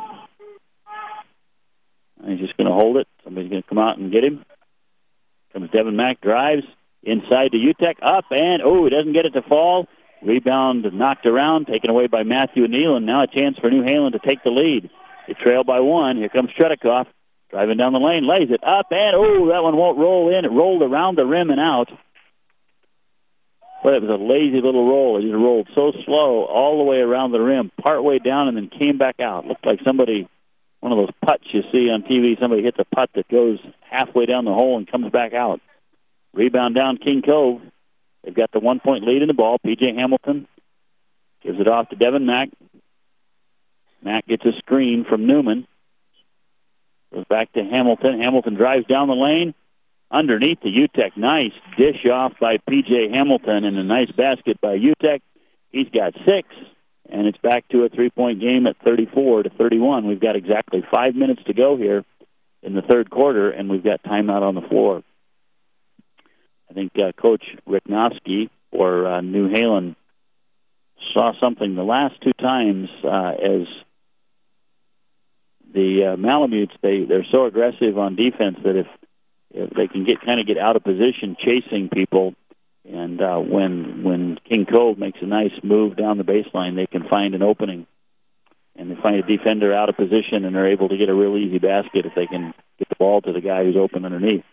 And he's just going to hold it. Somebody's going to come out and get him. Comes Devin Mack, drives inside to U T E C, up, and, oh, he doesn't get it to fall. Rebound knocked around, taken away by Matthew Nealon. Now a chance for New Halen to take the lead. They trail by one. Here comes Tretikov. Driving down the lane, lays it up, and, oh, that one won't roll in. It rolled around the rim and out. But it was a lazy little roll. It just rolled so slow all the way around the rim, partway down, and then came back out. Looked like somebody, one of those putts you see on T V, somebody hits a putt that goes halfway down the hole and comes back out. Rebound down King Cove. They've got the one-point lead in the ball. P J Hamilton gives it off to Devin Mack. Mack gets a screen from Newman. Goes back to Hamilton. Hamilton drives down the lane. Underneath the U T E C. Nice dish off by P J Hamilton and a nice basket by U T E C. He's got six, and it's back to a three-point game at thirty-four to thirty-one. We've got exactly five minutes to go here in the third quarter, and we've got timeout on the floor. I think uh, Coach Riknowski or uh, New Halen saw something the last two times uh, as the uh, Malamutes, they, they're so aggressive on defense that if, if they can get kind of get out of position chasing people, and uh, when when King Cove makes a nice move down the baseline, they can find an opening. And they find a defender out of position, and they're able to get a real easy basket if they can get the ball to the guy who's open underneath.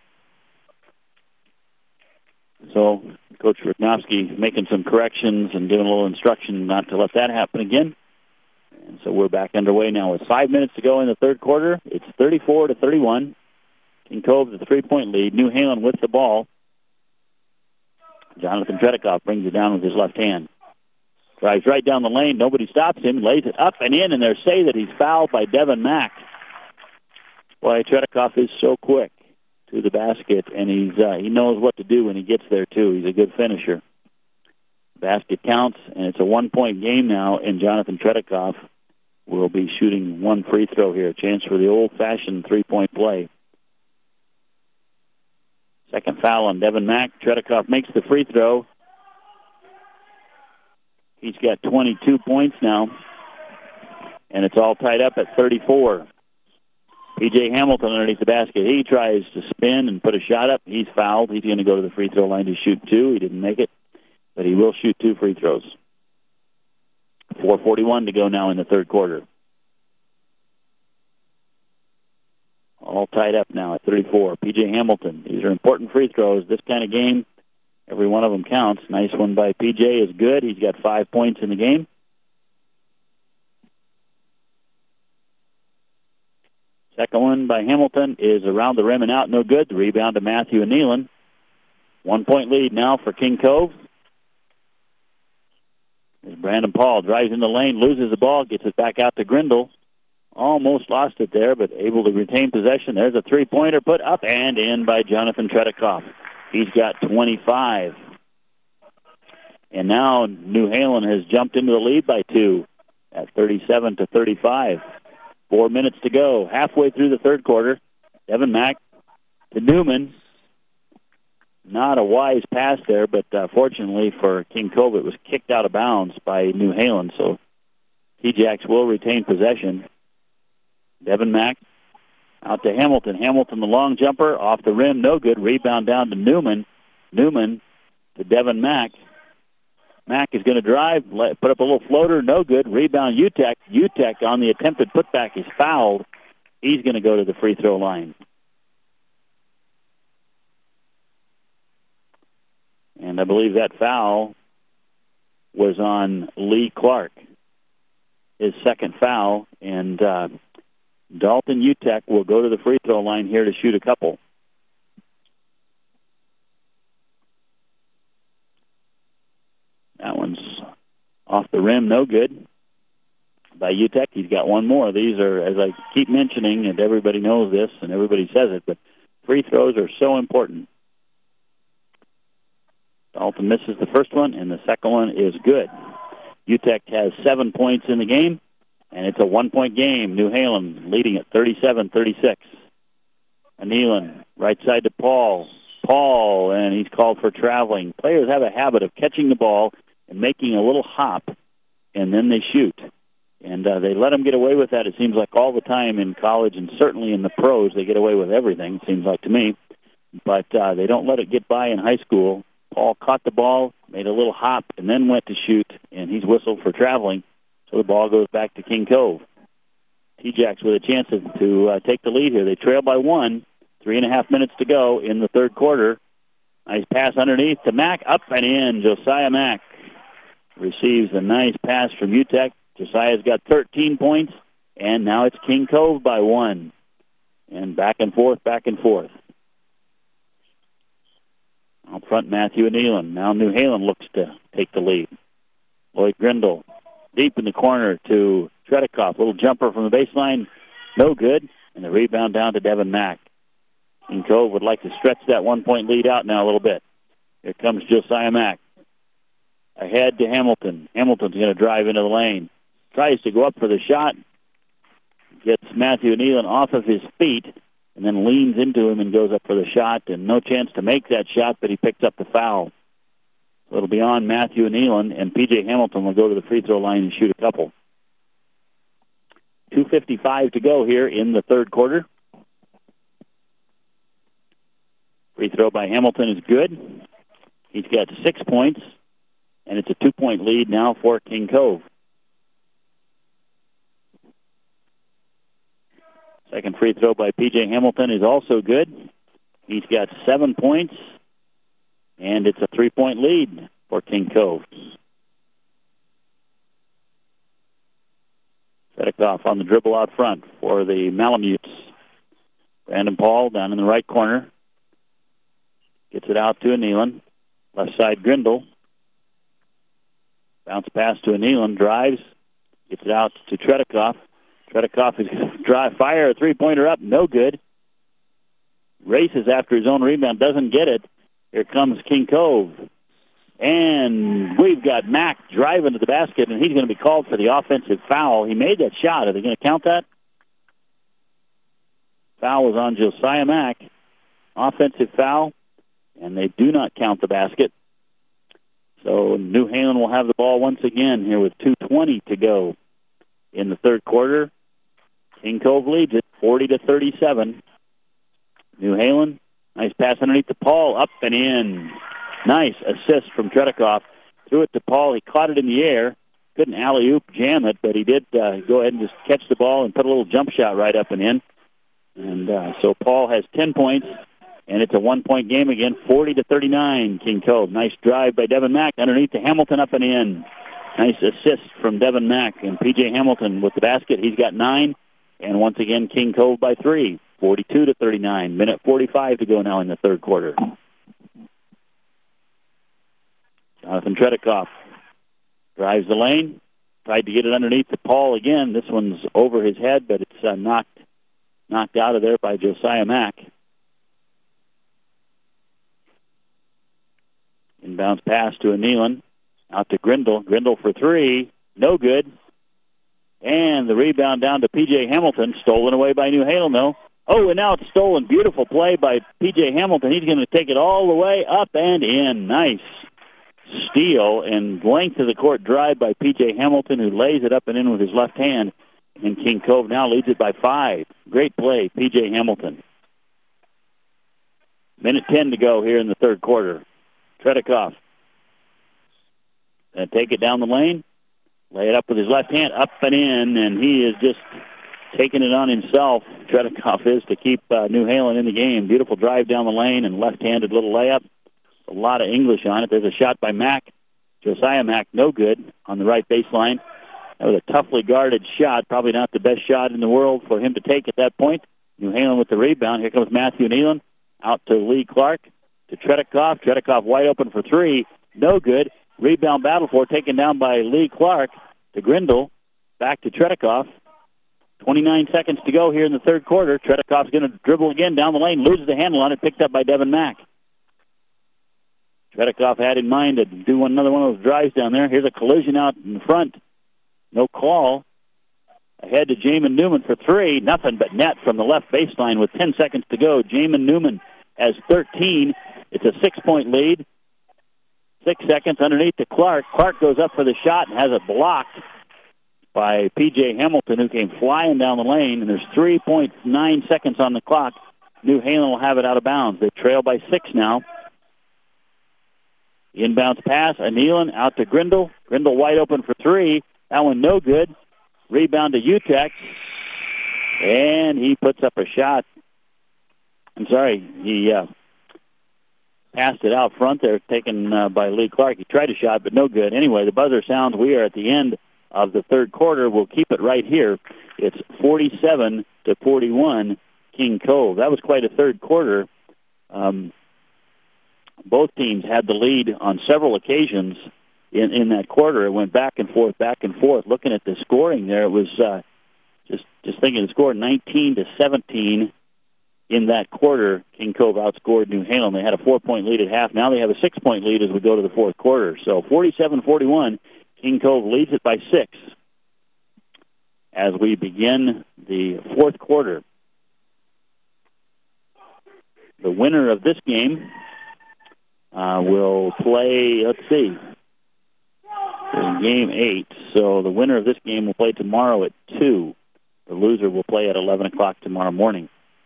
So Coach Riknowski making some corrections and giving a little instruction not to let that happen again. And so we're back underway now with five minutes to go in the third quarter. It's thirty-four to thirty-one. King Cove the three-point lead. New Halen with the ball. Jonathan Tretikov brings it down with his left hand. Drives right down the lane. Nobody stops him. Lays it up and in, and they say that he's fouled by Devin Mack. Boy, Tretikov is so quick to the basket, and he's uh, he knows what to do when he gets there, too. He's a good finisher. Basket counts, and it's a one-point game now, and Jonathan Tretikov will be shooting one free throw here. A chance for the old-fashioned three-point play. Second foul on Devin Mack. Tretikov makes the free throw. He's got twenty-two points now, and it's all tied up at thirty-four. P J Hamilton underneath the basket. He tries to spin and put a shot up. He's fouled. He's going to go to the free throw line to shoot two. He didn't make it, but he will shoot two free throws. four forty-one to go now in the third quarter. All tied up now at thirty-four. P J Hamilton. These are important free throws. This kind of game, every one of them counts. Nice one by P J is good. He's got five points in the game. Second one by Hamilton is around the rim and out. No good. The rebound to Matthew and Nealon. One-point lead now for King Cove. As Brandon Paul drives in the lane, loses the ball, gets it back out to Grindle. Almost lost it there, but able to retain possession. There's a three-pointer put up and in by Jonathan Tretikov. He's got twenty-five. And now New Halen has jumped into the lead by two at thirty-seven to thirty-five. Four minutes to go. Halfway through the third quarter. Devin Mack to Newman. Not a wise pass there, but uh, fortunately for King Cove, it was kicked out of bounds by New Halen, so T-Jacks will retain possession. Devin Mack out to Hamilton. Hamilton, the long jumper, off the rim, no good. Rebound down to Newman. Newman to Devin Mack. Mack is going to drive, let, put up a little floater, no good. Rebound U T E C. U T E C on the attempted putback is fouled. He's going to go to the free throw line. And I believe that foul was on Lee Clark, his second foul. And uh, Dalton U T E C will go to the free throw line here to shoot a couple. That one's off the rim, no good. By U T E C, he's got one more. These are, as I keep mentioning, and everybody knows this, and everybody says it, but free throws are so important. Dalton misses the first one, and the second one is good. U T E C has seven points in the game, and it's a one-point game. New Halen leading at thirty-seven thirty-six. Nealon, right side to Paul. Paul, and he's called for traveling. Players have a habit of catching the ball and making a little hop, and then they shoot. And uh, they let them get away with that, it seems like, all the time in college, and certainly in the pros. They get away with everything, it seems like to me. But uh, they don't let it get by in high school. Paul caught the ball, made a little hop, and then went to shoot, and he's whistled for traveling. So the ball goes back to King Cove. T-Jacks with a chance to, to uh, take the lead here. They trail by one. Three and a half minutes to go in the third quarter. Nice pass underneath to Mack. Up and in. Josiah Mack receives a nice pass from U T E C. Josiah's got thirteen points, and now it's King Cove by one. And back and forth, back and forth. Out front, Matthew Nealon. Now New Halen looks to take the lead. Lloyd Grindle deep in the corner to Tretikoff. Little jumper from the baseline. No good. And the rebound down to Devin Mack. King Cove would like to stretch that one-point lead out now a little bit. Here comes Josiah Mack. Ahead to Hamilton. Hamilton's going to drive into the lane. Tries to go up for the shot. Gets Matthew Nealon off of his feet and then leans into him and goes up for the shot. And no chance to make that shot, but he picks up the foul. So it'll be on Matthew Nealon, and P J Hamilton will go to the free throw line and shoot a couple. two fifty-five to go here in the third quarter. Free throw by Hamilton is good. He's got six points, and it's a two-point lead now for King Cove. Second free throw by P J Hamilton is also good. He's got seven points, and it's a three-point lead for King Cove. Tretikoff on the dribble out front for the Malamutes. Brandon Paul down in the right corner. Gets it out to Nealon. Left side Grindle. Bounce pass to Nealon. Drives. Gets it out to Tretikoff. Tretikoff is going to drive, fire a three-pointer up. No good. Races after his own rebound. Doesn't get it. Here comes King Cove. And we've got Mack driving to the basket, and he's going to be called for the offensive foul. He made that shot. Are they going to count that? Foul was on Josiah Mack. Offensive foul. And they do not count the basket. So New Halen will have the ball once again here with two twenty to go in the third quarter. King Cove leads it forty to thirty-seven. New Halen, nice pass underneath to Paul, up and in. Nice assist from Tretikoff. Threw it to Paul. He caught it in the air. Couldn't alley-oop jam it, but he did uh, go ahead and just catch the ball and put a little jump shot right up and in. And uh, so Paul has ten points. And it's a one-point game again, forty to thirty-nine, King Cove. Nice drive by Devin Mack underneath to Hamilton, up and in. Nice assist from Devin Mack. And P J Hamilton with the basket. He's got nine. And once again, King Cove by three, forty-two to thirty-nine. Minute forty-five to go now in the third quarter. Jonathan Tretikoff drives the lane. Tried to get it underneath to Paul again. This one's over his head, but it's uh, knocked, knocked out of there by Josiah Mack. Inbounds pass to Nealon. Out to Grindle. Grindle for three. No good. And the rebound down to P J Hamilton. Stolen away by New Halen, though. Oh, and now it's stolen. Beautiful play by P J Hamilton. He's going to take it all the way up and in. Nice steal and length of the court drive by P J Hamilton, who lays it up and in with his left hand. And King Cove now leads it by five. Great play, P J Hamilton. Minute ten to go here in the third quarter. Tretikoff. Going to take it down the lane. Lay it up with his left hand, up and in, and he is just taking it on himself. Tretikoff is to keep uh, New Halen in the game. Beautiful drive down the lane and left-handed little layup. A lot of English on it. There's a shot by Mack. Josiah Mack, no good on the right baseline. That was a toughly guarded shot. Probably not the best shot in the world for him to take at that point. New Halen with the rebound. Here comes Matthew Nealon. Out to Lee Clark. To Tretikoff. Tretikoff wide open for three. No good. Rebound battle for taken down by Lee Clark to Grindle. Back to Tretikoff. twenty-nine seconds to go here in the third quarter. Tretikoff's going to dribble again down the lane. Loses the handle on it. Picked up by Devin Mack. Tretikoff had in mind to do one, another one of those drives down there. Here's a collision out in front. No call. Ahead to Jamin Newman for three. Nothing but net from the left baseline with ten seconds to go. Jamin Newman has thirteen. It's a six-point lead. Six seconds underneath to Clark. Clark goes up for the shot and has it blocked by P J Hamilton, who came flying down the lane. And there's three point nine seconds on the clock. New Halen will have it out of bounds. They trail by six now. Inbounds pass. Nealon out to Grindle. Grindle wide open for three. That one no good. Rebound to U T E C. And he puts up a shot. I'm sorry, he uh, passed it out front there, taken uh, by Lee Clark. He tried a shot, but no good. Anyway, the buzzer sounds. We are at the end of the third quarter. We'll keep it right here. It's forty-seven to forty-one, King Cove. That was quite a third quarter. Um, both teams had the lead on several occasions in, in that quarter. It went back and forth, back and forth. Looking at the scoring there, it was uh, just just thinking the score nineteen to seventeen. In that quarter, King Cove outscored New Halem. They had a four-point lead at half. Now they have a six-point lead as we go to the fourth quarter. So forty-seven forty-one, King Cove leads it by six as we begin the fourth quarter. The winner of this game uh, will play, let's see, in game eight. So the winner of this game will play tomorrow at two. The loser will play at eleven o'clock tomorrow morning.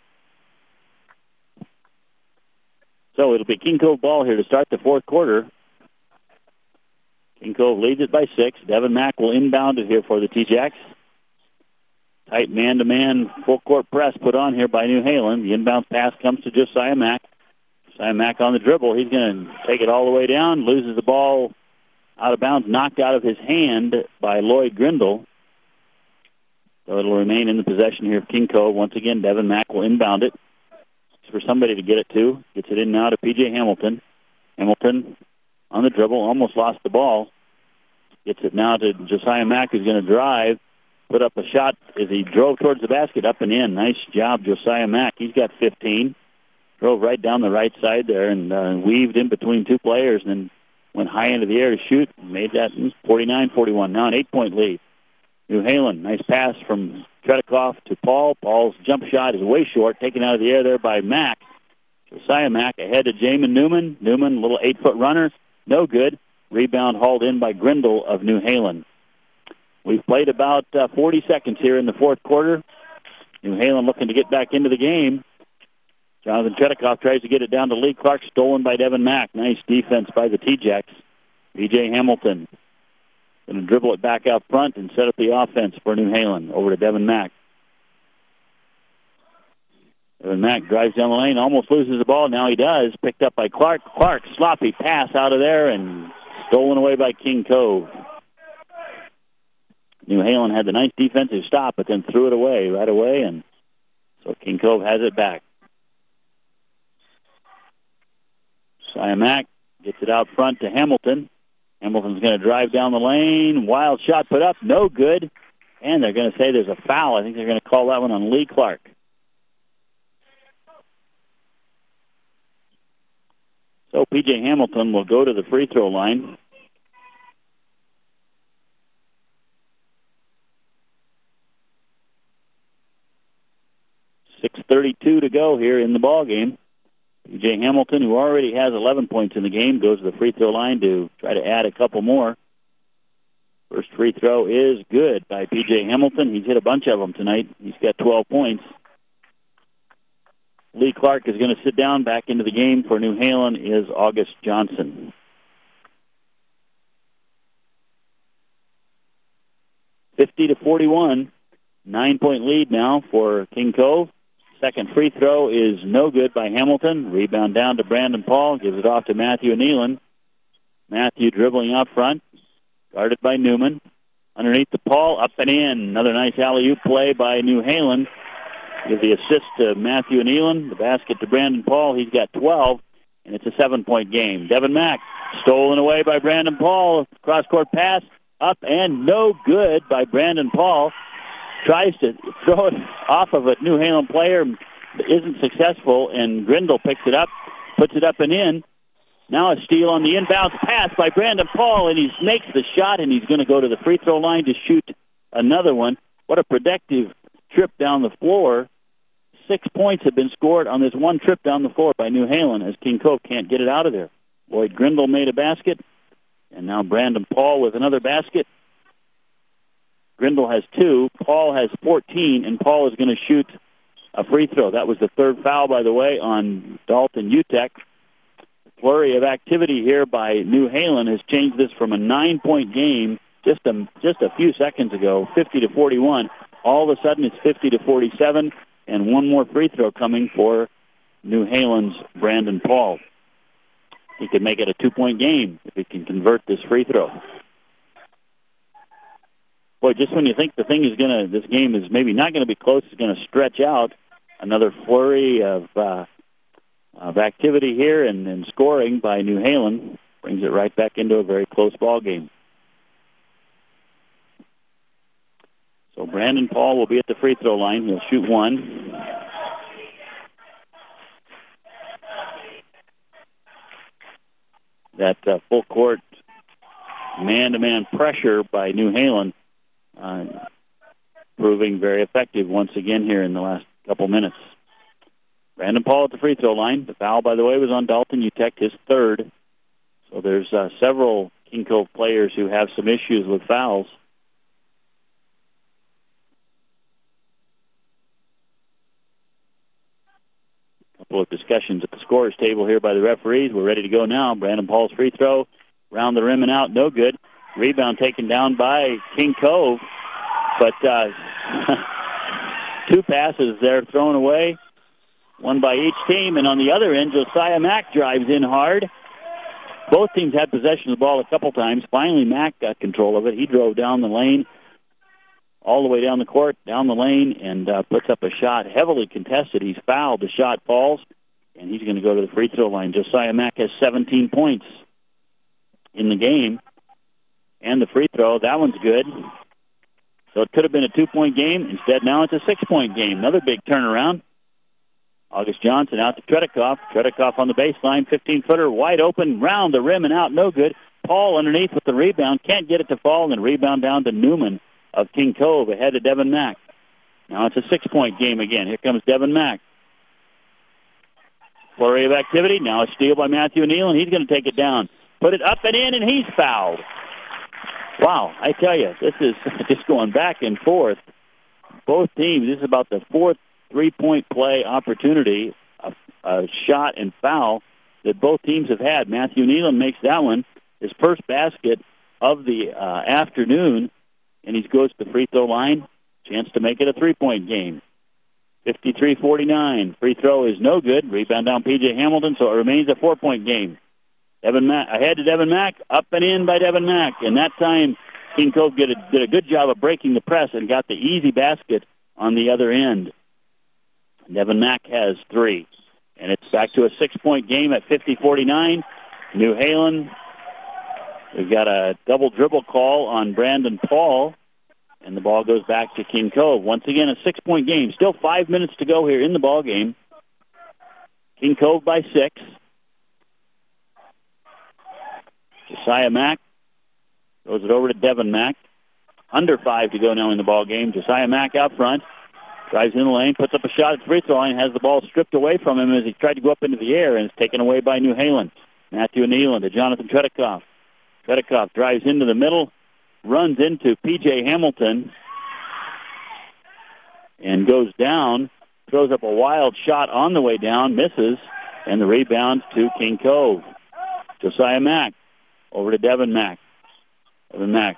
So it'll be King Cove ball here to start the fourth quarter. King Cove leads it by six. Devin Mack will inbound it here for the T-Jacks. Tight man-to-man full-court press put on here by New Halem. The inbound pass comes to Josiah Mack. Josiah Mack on the dribble. He's going to take it all the way down, loses the ball out of bounds, knocked out of his hand by Lloyd Grindle. So it'll remain in the possession here of King Cove. Once again, Devin Mack will inbound it. For somebody to get it to. Gets it in now to P J Hamilton. Hamilton on the dribble, almost lost the ball. Gets it now to Josiah Mack, who's going to drive, put up a shot as he drove towards the basket, up and in. Nice job, Josiah Mack. He's got fifteen. Drove right down the right side there and uh, weaved in between two players and then went high into the air to shoot. Made that forty-nine forty-one. Now an eight-point lead. New Halem, nice pass from Tretikoff to Paul. Paul's jump shot is way short, taken out of the air there by Mack. Josiah Mack ahead to Jamin Newman. Newman, a little eight-foot runner, no good. Rebound hauled in by Grindle of New Halem. We've played about uh, forty seconds here in the fourth quarter. New Halem looking to get back into the game. Jonathan Tretikoff tries to get it down to Lee Clark, stolen by Devin Mack. Nice defense by the T-Jacks. P J Hamilton going to dribble it back out front and set up the offense for New Halem. Over to Devin Mack. Devin Mack drives down the lane, almost loses the ball. Now he does. Picked up by Clark. Clark, sloppy pass out of there and stolen away by King Cove. New Halem had the nice defensive stop, but then threw it away right away, and so King Cove has it back. Josiah Mack gets it out front to Hamilton. Hamilton's going to drive down the lane. Wild shot put up, no good. And they're going to say there's a foul. I think they're going to call that one on Lee Clark. So P J Hamilton will go to the free throw line. six thirty-two to go here in the ball game. P J Hamilton, who already has eleven points in the game, goes to the free throw line to try to add a couple more. First free throw is good by P J Hamilton. He's hit a bunch of them tonight. He's got twelve points. Lee Clark is going to sit down. Back into the game for New Halem is August Johnson. fifty to forty-one. Nine-point lead now for King Cove. Second free throw is no good by Hamilton. Rebound down to Brandon Paul. Gives it off to Matthew Nealon. Matthew dribbling out front. Guarded by Newman. Underneath the Paul. Up and in. Another nice alley-oop play by New Halem. Give the assist to Matthew Nealon. The basket to Brandon Paul. He's got twelve. And it's a seven-point game. Devin Mack. Stolen away by Brandon Paul. Cross-court pass. Up and no good by Brandon Paul. Tries to throw it off of a New Halem player, isn't successful, and Grindle picks it up, puts it up and in. Now a steal on the inbounds pass by Brandon Paul, and he makes the shot, and he's going to go to the free throw line to shoot another one. What a productive trip down the floor. Six points have been scored on this one trip down the floor by New Halem as King Cove can't get it out of there. Lloyd Grindle made a basket, and now Brandon Paul with another basket. Grindle has two, Paul has fourteen, and Paul is going to shoot a free throw. That was the third foul, by the way, on Dalton Utek. The flurry of activity here by New Halem has changed this from a nine-point game just a, just a few seconds ago, fifty to forty-one, all of a sudden it's fifty to forty-seven, and one more free throw coming for New Halen's Brandon Paul. He could make it a two-point game if he can convert this free throw. Boy, just when you think the thing is going to, this game is maybe not going to be close, it's going to stretch out. Another flurry of uh, of activity here and, and scoring by New Halen brings it right back into a very close ball game. So Brandon Paul will be at the free throw line. He'll shoot one. That uh, full court man-to-man pressure by New Halen uh, proving very effective once again here in the last couple minutes. Brandon Paul at the free throw line. The foul, by the way, was on Dalton Utecht, his third. So there's uh, several King Cove players who have some issues with fouls. Couple of discussions at the scorer's table here by the referees. We're ready to go now. Brandon Paul's free throw, round the rim and out, no good. Rebound taken down by King Cove, but uh, two passes there thrown away, one by each team, and on the other end, Josiah Mack drives in hard. Both teams had possession of the ball a couple times. Finally, Mack got control of it. He drove down the lane, all the way down the court, down the lane, and uh, puts up a shot heavily contested. He's fouled. The shot falls, and he's going to go to the free throw line. Josiah Mack has seventeen points in the game, and the free throw, that one's good. So it could have been a two-point game. Instead, now it's a six-point game. Another big turnaround. August Johnson out to Tredikoff. Tredikoff on the baseline, fifteen-footer, wide open, round the rim and out, no good. Paul underneath with the rebound, can't get it to fall, and then rebound down to Newman of King Cove, ahead of Devin Mack. Now it's a six-point game again. Here comes Devin Mack. Flurry of activity. Now a steal by Matthew Neal, and he's going to take it down. Put it up and in, and he's fouled. Wow, I tell you, this is just going back and forth. Both teams, this is about the fourth three-point play opportunity, a, a shot and foul that both teams have had. Matthew Nealon makes that one his first basket of the uh, afternoon, and he goes to the free throw line. Chance to make it a three-point game. fifty-three forty-nine. Free throw is no good. Rebound down P J Hamilton, so it remains a four-point game. Devin Mack, ahead to Devin Mack, up and in by Devin Mack. And that time, King Cove did a, did a good job of breaking the press and got the easy basket on the other end. Devin Mack has three. And it's back to a six-point game at fifty forty-nine. New Halen, we've got a double dribble call on Brandon Paul, and the ball goes back to King Cove. Once again, a six-point game. Still five minutes to go here in the ball game. King Cove by six. Josiah Mack throws it over to Devin Mack. Under five to go now in the ball game. Josiah Mack out front. Drives in the lane, puts up a shot at the free throw line, has the ball stripped away from him as he tried to go up into the air, and it's taken away by New Halen. Matthew Nealon to Jonathan Tredikoff. Tredikoff drives into the middle, runs into P J Hamilton, and goes down, throws up a wild shot on the way down, misses, and the rebound to King Cove. Josiah Mack over to Devin Mack. Devin Mack.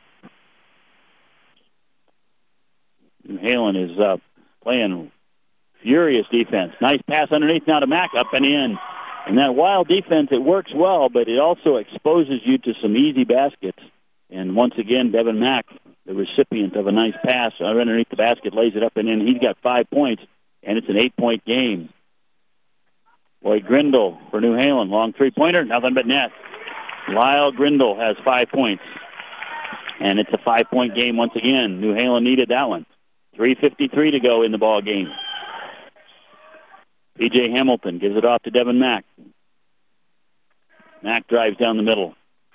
New Halen is up. Playing furious defense. Nice pass underneath now to Mack, up and in. And that wild defense, it works well, but it also exposes you to some easy baskets. And once again, Devin Mack, the recipient of a nice pass underneath the basket, lays it up and in. He's got five points, and it's an eight-point game. Lloyd Grindle for New Halen. Long three-pointer, nothing but net. Lyle Grindle has five points. And it's a five-point game once again. New Halen needed that one. three fifty-three to go in the ball game. P J Hamilton gives it off to Devin Mack. Mack drives down the middle.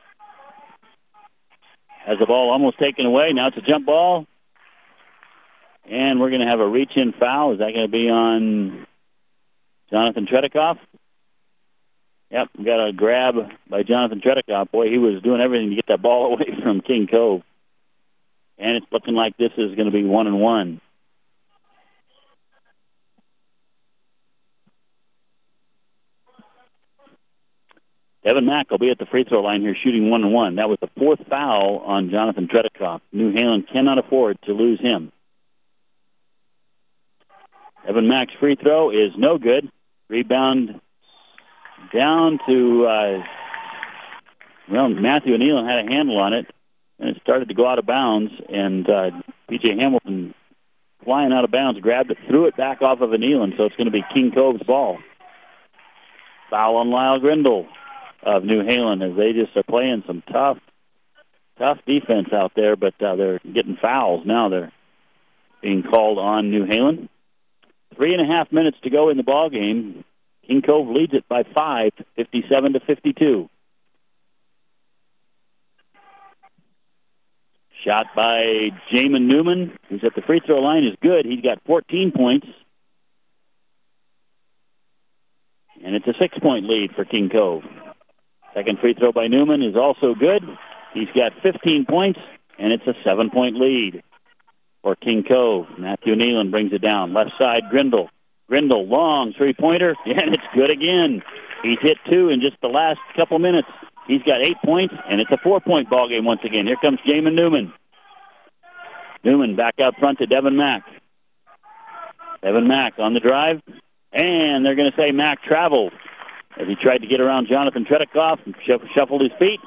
Has the ball almost taken away. Now it's a jump ball. And we're going to have a reach-in foul. Is that going to be on Jonathan Tredikoff? Yep, we got a grab by Jonathan Tredikoff. Boy, he was doing everything to get that ball away from King Cove. And it's looking like this is going to be one and one. Devin Mack will be at the free throw line here shooting one and one. That was the fourth foul on Jonathan Tredikoff. New Halen cannot afford to lose him. Evan Mack's free throw is no good. Rebound down to, uh, well, Matthew Nealon had a handle on it, and it started to go out of bounds, and uh, P J Hamilton, flying out of bounds, grabbed it, threw it back off of Nealon, so it's going to be King Cove's ball. Foul on Lyle Grindle of New Halen, as they just are playing some tough, tough defense out there, but uh, they're getting fouls now. They're being called on New Halen. Three and a half minutes to go in the ball game. King Cove leads it by five, fifty-seven to fifty-two. Shot by Jamin Newman, who's at the free throw line, is good. He's got fourteen points. And it's a six-point lead for King Cove. Second free throw by Newman is also good. He's got fifteen points, and it's a seven-point lead for King Cove. Matthew Nealon brings it down. Left side, Grindle. Grindle, long three-pointer, and it's good again. He's hit two in just the last couple minutes. He's got eight points, and it's a four-point ball game once again. Here comes Jamin Newman. Newman back out front to Devin Mack. Devin Mack on the drive, and they're going to say Mack traveled as he tried to get around Jonathan Tredekoff and shuffled his feet.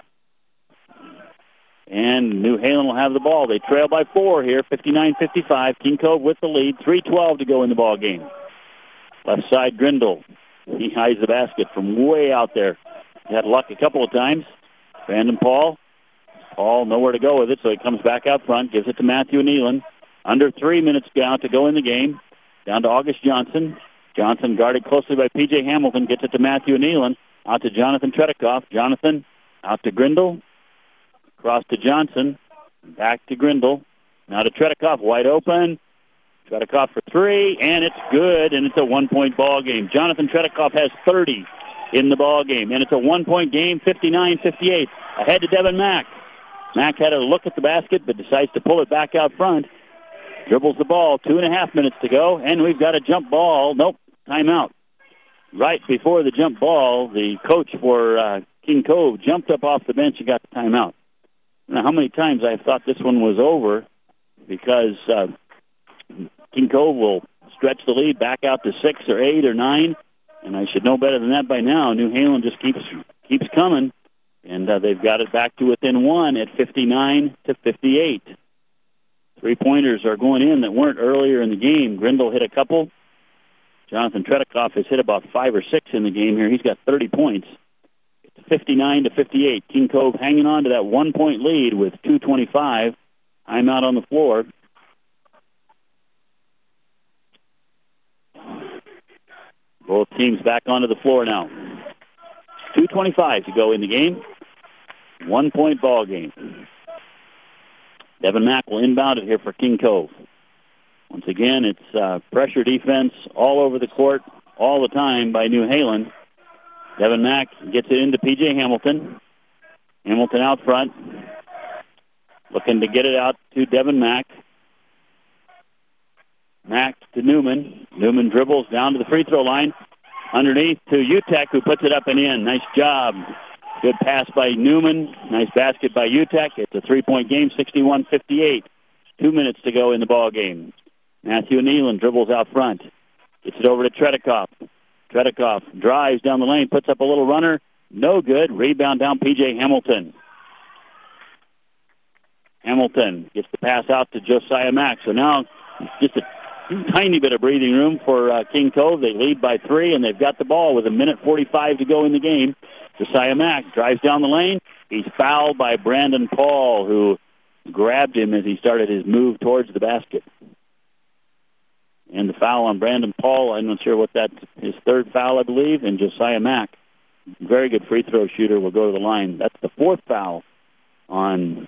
And New Halen will have the ball. They trail by four here, fifty-nine fifty-five. King Cove with the lead, three twelve to go in the ball game. Left side, Grindle. He hides the basket from way out there. He had luck a couple of times. Brandon Paul. Paul nowhere to go with it, so he comes back out front, gives it to Matthew Nealon. Under three minutes down to go in the game. Down to August Johnson. Johnson guarded closely by P J Hamilton, gets it to Matthew Nealon. Out to Jonathan Tredekoff. Jonathan out to Grindle. Across to Johnson. Back to Grindle. Now to Tredekoff, wide open. Tredekoff for three, and it's good, and it's a one-point ball game. Jonathan Tredekoff has thirty in the ball game, and it's a one-point game, fifty-nine fifty-eight. Ahead to Devin Mack. Mack had a look at the basket, but decides to pull it back out front. Dribbles the ball, two and a half minutes to go, and we've got a jump ball. Nope, timeout. Right before the jump ball, the coach for uh, King Cove jumped up off the bench and got the timeout. Now, how many times I thought this one was over because uh, King Cove will stretch the lead back out to six or eight or nine, and I should know better than that by now. New Halen just keeps keeps coming, and uh, they've got it back to within one at fifty-nine to fifty-eight. Three-pointers are going in that weren't earlier in the game. Grindle hit a couple. Jonathan Tredekoff has hit about five or six in the game here. He's got thirty points. It's fifty-nine to fifty-eight. King Cove hanging on to that one-point lead with two twenty-five. I'm out on the floor. Both teams back onto the floor now. two twenty-five to go in the game. One-point ball game. Devin Mack will inbound it here for King Cove. Once again, it's uh, pressure defense all over the court all the time by New Halen. Devin Mack gets it into P J Hamilton. Hamilton out front. Looking to get it out to Devin Mack. Mack to Newman. Newman dribbles down to the free throw line. Underneath to Utek, who puts it up and in. Nice job. Good pass by Newman. Nice basket by Utek. It's a three-point game, sixty-one fifty-eight. Two minutes to go in the ball game. Matthew Nealon dribbles out front. Gets it over to Tredekoff. Tredekoff drives down the lane, puts up a little runner. No good. Rebound down P J Hamilton. Hamilton gets the pass out to Josiah Mack. So now just a tiny bit of breathing room for uh, King Cove. They lead by three, and they've got the ball with a minute forty-five to go in the game. Josiah Mack drives down the lane. He's fouled by Brandon Paul, who grabbed him as he started his move towards the basket. And the foul on Brandon Paul, I'm not sure what that's, his third foul, I believe, and Josiah Mack, very good free throw shooter, will go to the line. That's the fourth foul on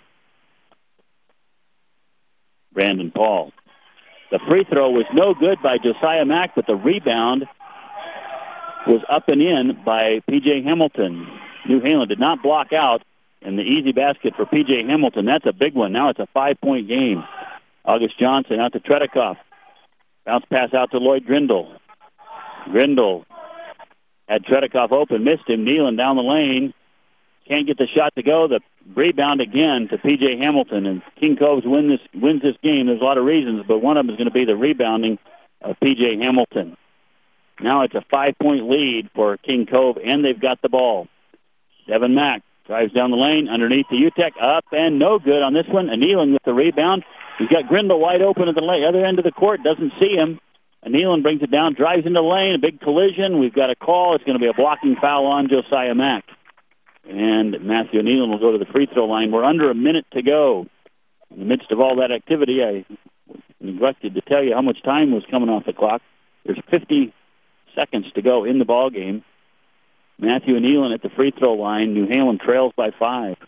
Brandon Paul. The free throw was no good by Josiah Mack, but the rebound was up and in by P J Hamilton. New Halen did not block out, and the easy basket for P J Hamilton. That's a big one. Now it's a five-point game. August Johnson out to Tredekoff. Bounce pass out to Lloyd Grindle. Grindle had Tredekoff open, missed him. Nealon down the lane. Can't get the shot to go. The rebound again to P J Hamilton. And King Cove's win this, wins this game. There's a lot of reasons, but one of them is going to be the rebounding of P J Hamilton. Now it's a five-point lead for King Cove, and they've got the ball. Devin Mack drives down the lane underneath the U T E C, up and no good on this one. Anealon with the rebound. He's got Grindle wide open at the other end of the court, doesn't see him. Anealon brings it down, drives into the lane, a big collision. We've got a call. It's going to be a blocking foul on Josiah Mack. And Matthew Anealon will go to the free throw line. We're under a minute to go. In the midst of all that activity, I neglected to tell you how much time was coming off the clock. There's fifty seconds to go in the ball game. Matthew Anealon at the free throw line. New Haven trails by five.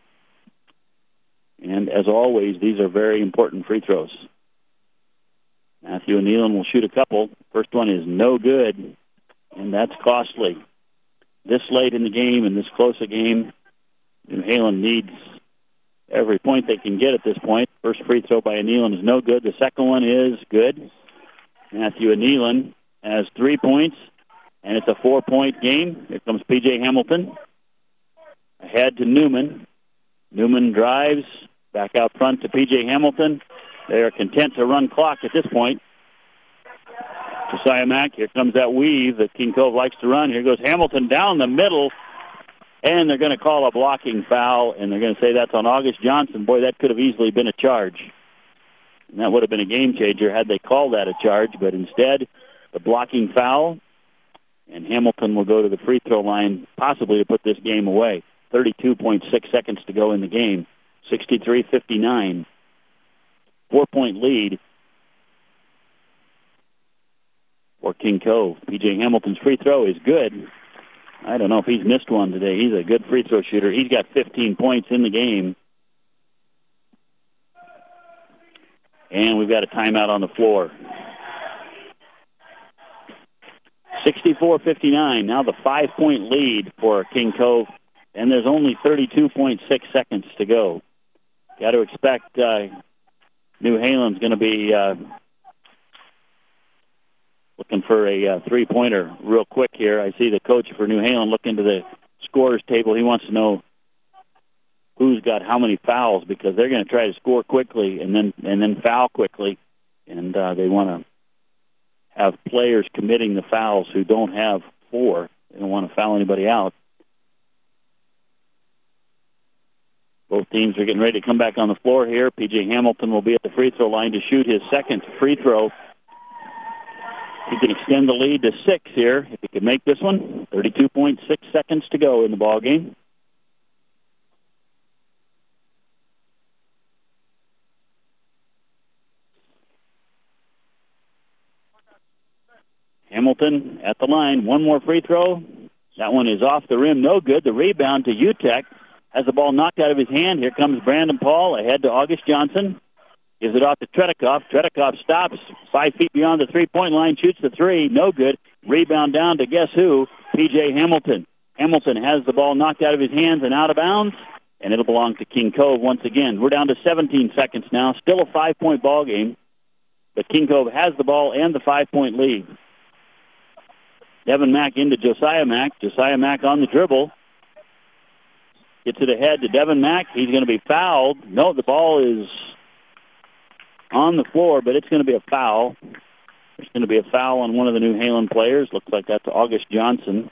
And as always, these are very important free throws. Matthew Anealon will shoot a couple. First one is no good, and that's costly. This late in the game and this close a game, New Haven needs every point they can get at this point. First free throw by Anealon is no good. The second one is good. Matthew Anealon has three points, and it's a four-point game. Here comes P J Hamilton. Ahead to Newman. Newman drives back out front to P J Hamilton. They are content to run clock at this point. Josiah Mack, here comes that weave that King Cove likes to run. Here goes Hamilton down the middle, and they're going to call a blocking foul, and they're going to say that's on August Johnson. Boy, that could have easily been a charge. And that would have been a game changer had they called that a charge, but instead, the blocking foul, and Hamilton will go to the free throw line, possibly to put this game away. thirty-two point six seconds to go in the game, sixty-three fifty-nine. Four-point lead for King Cove. P J Hamilton's free throw is good. I don't know if he's missed one today. He's a good free throw shooter. He's got fifteen points in the game. And we've got a timeout on the floor. sixty-four fifty-nine. Now the five-point lead for King Cove. And there's only thirty-two point six seconds to go. Got to expect uh, New Haven's going to be uh, looking for a uh, three-pointer real quick here. I see the coach for New Haven look into the scorers table. He wants to know who's got how many fouls because they're going to try to score quickly and then and then foul quickly. And uh, they want to have players committing the fouls who don't have four. They don't want to foul anybody out. Both teams are getting ready to come back on the floor here. P J Hamilton will be at the free throw line to shoot his second free throw. He can extend the lead to six here if he can make this one. thirty-two point six seconds to go in the ball game. Hamilton at the line. One more free throw. That one is off the rim. No good. The rebound to U T E C. Has the ball knocked out of his hand. Here comes Brandon Paul ahead to August Johnson. Gives it off to Tretikov. Tretikov stops five feet beyond the three-point line, shoots the three. No good. Rebound down to guess who? P J Hamilton. Hamilton has the ball knocked out of his hands and out of bounds, and it'll belong to King Cove once again. We're down to seventeen seconds now. Still a five-point ball game, but King Cove has the ball and the five-point lead. Devin Mack into Josiah Mack. Josiah Mack on the dribble. Gets it ahead to Devin Mack. He's going to be fouled. No, the ball is on the floor, but it's going to be a foul. There's going to be a foul on one of the New Haven players. Looks like that's August Johnson.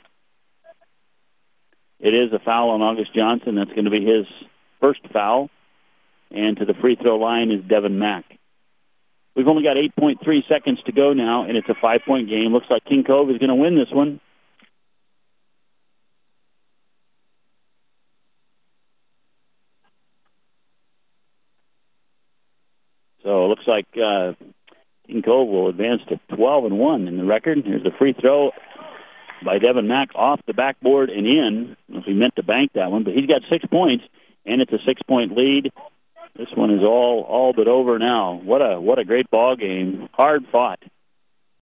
It is a foul on August Johnson. That's going to be his first foul. And to the free throw line is Devin Mack. We've only got eight point three seconds to go now, and it's a five-point game. Looks like King Cove is going to win this one. So it looks like uh, King Cove will advance to twelve and one in the record. Here's the free throw by Devin Mack off the backboard and in. I don't know if he meant to bank that one, but he's got six points, and it's a six-point lead. This one is all all but over now. What a what a great ball game. Hard fought.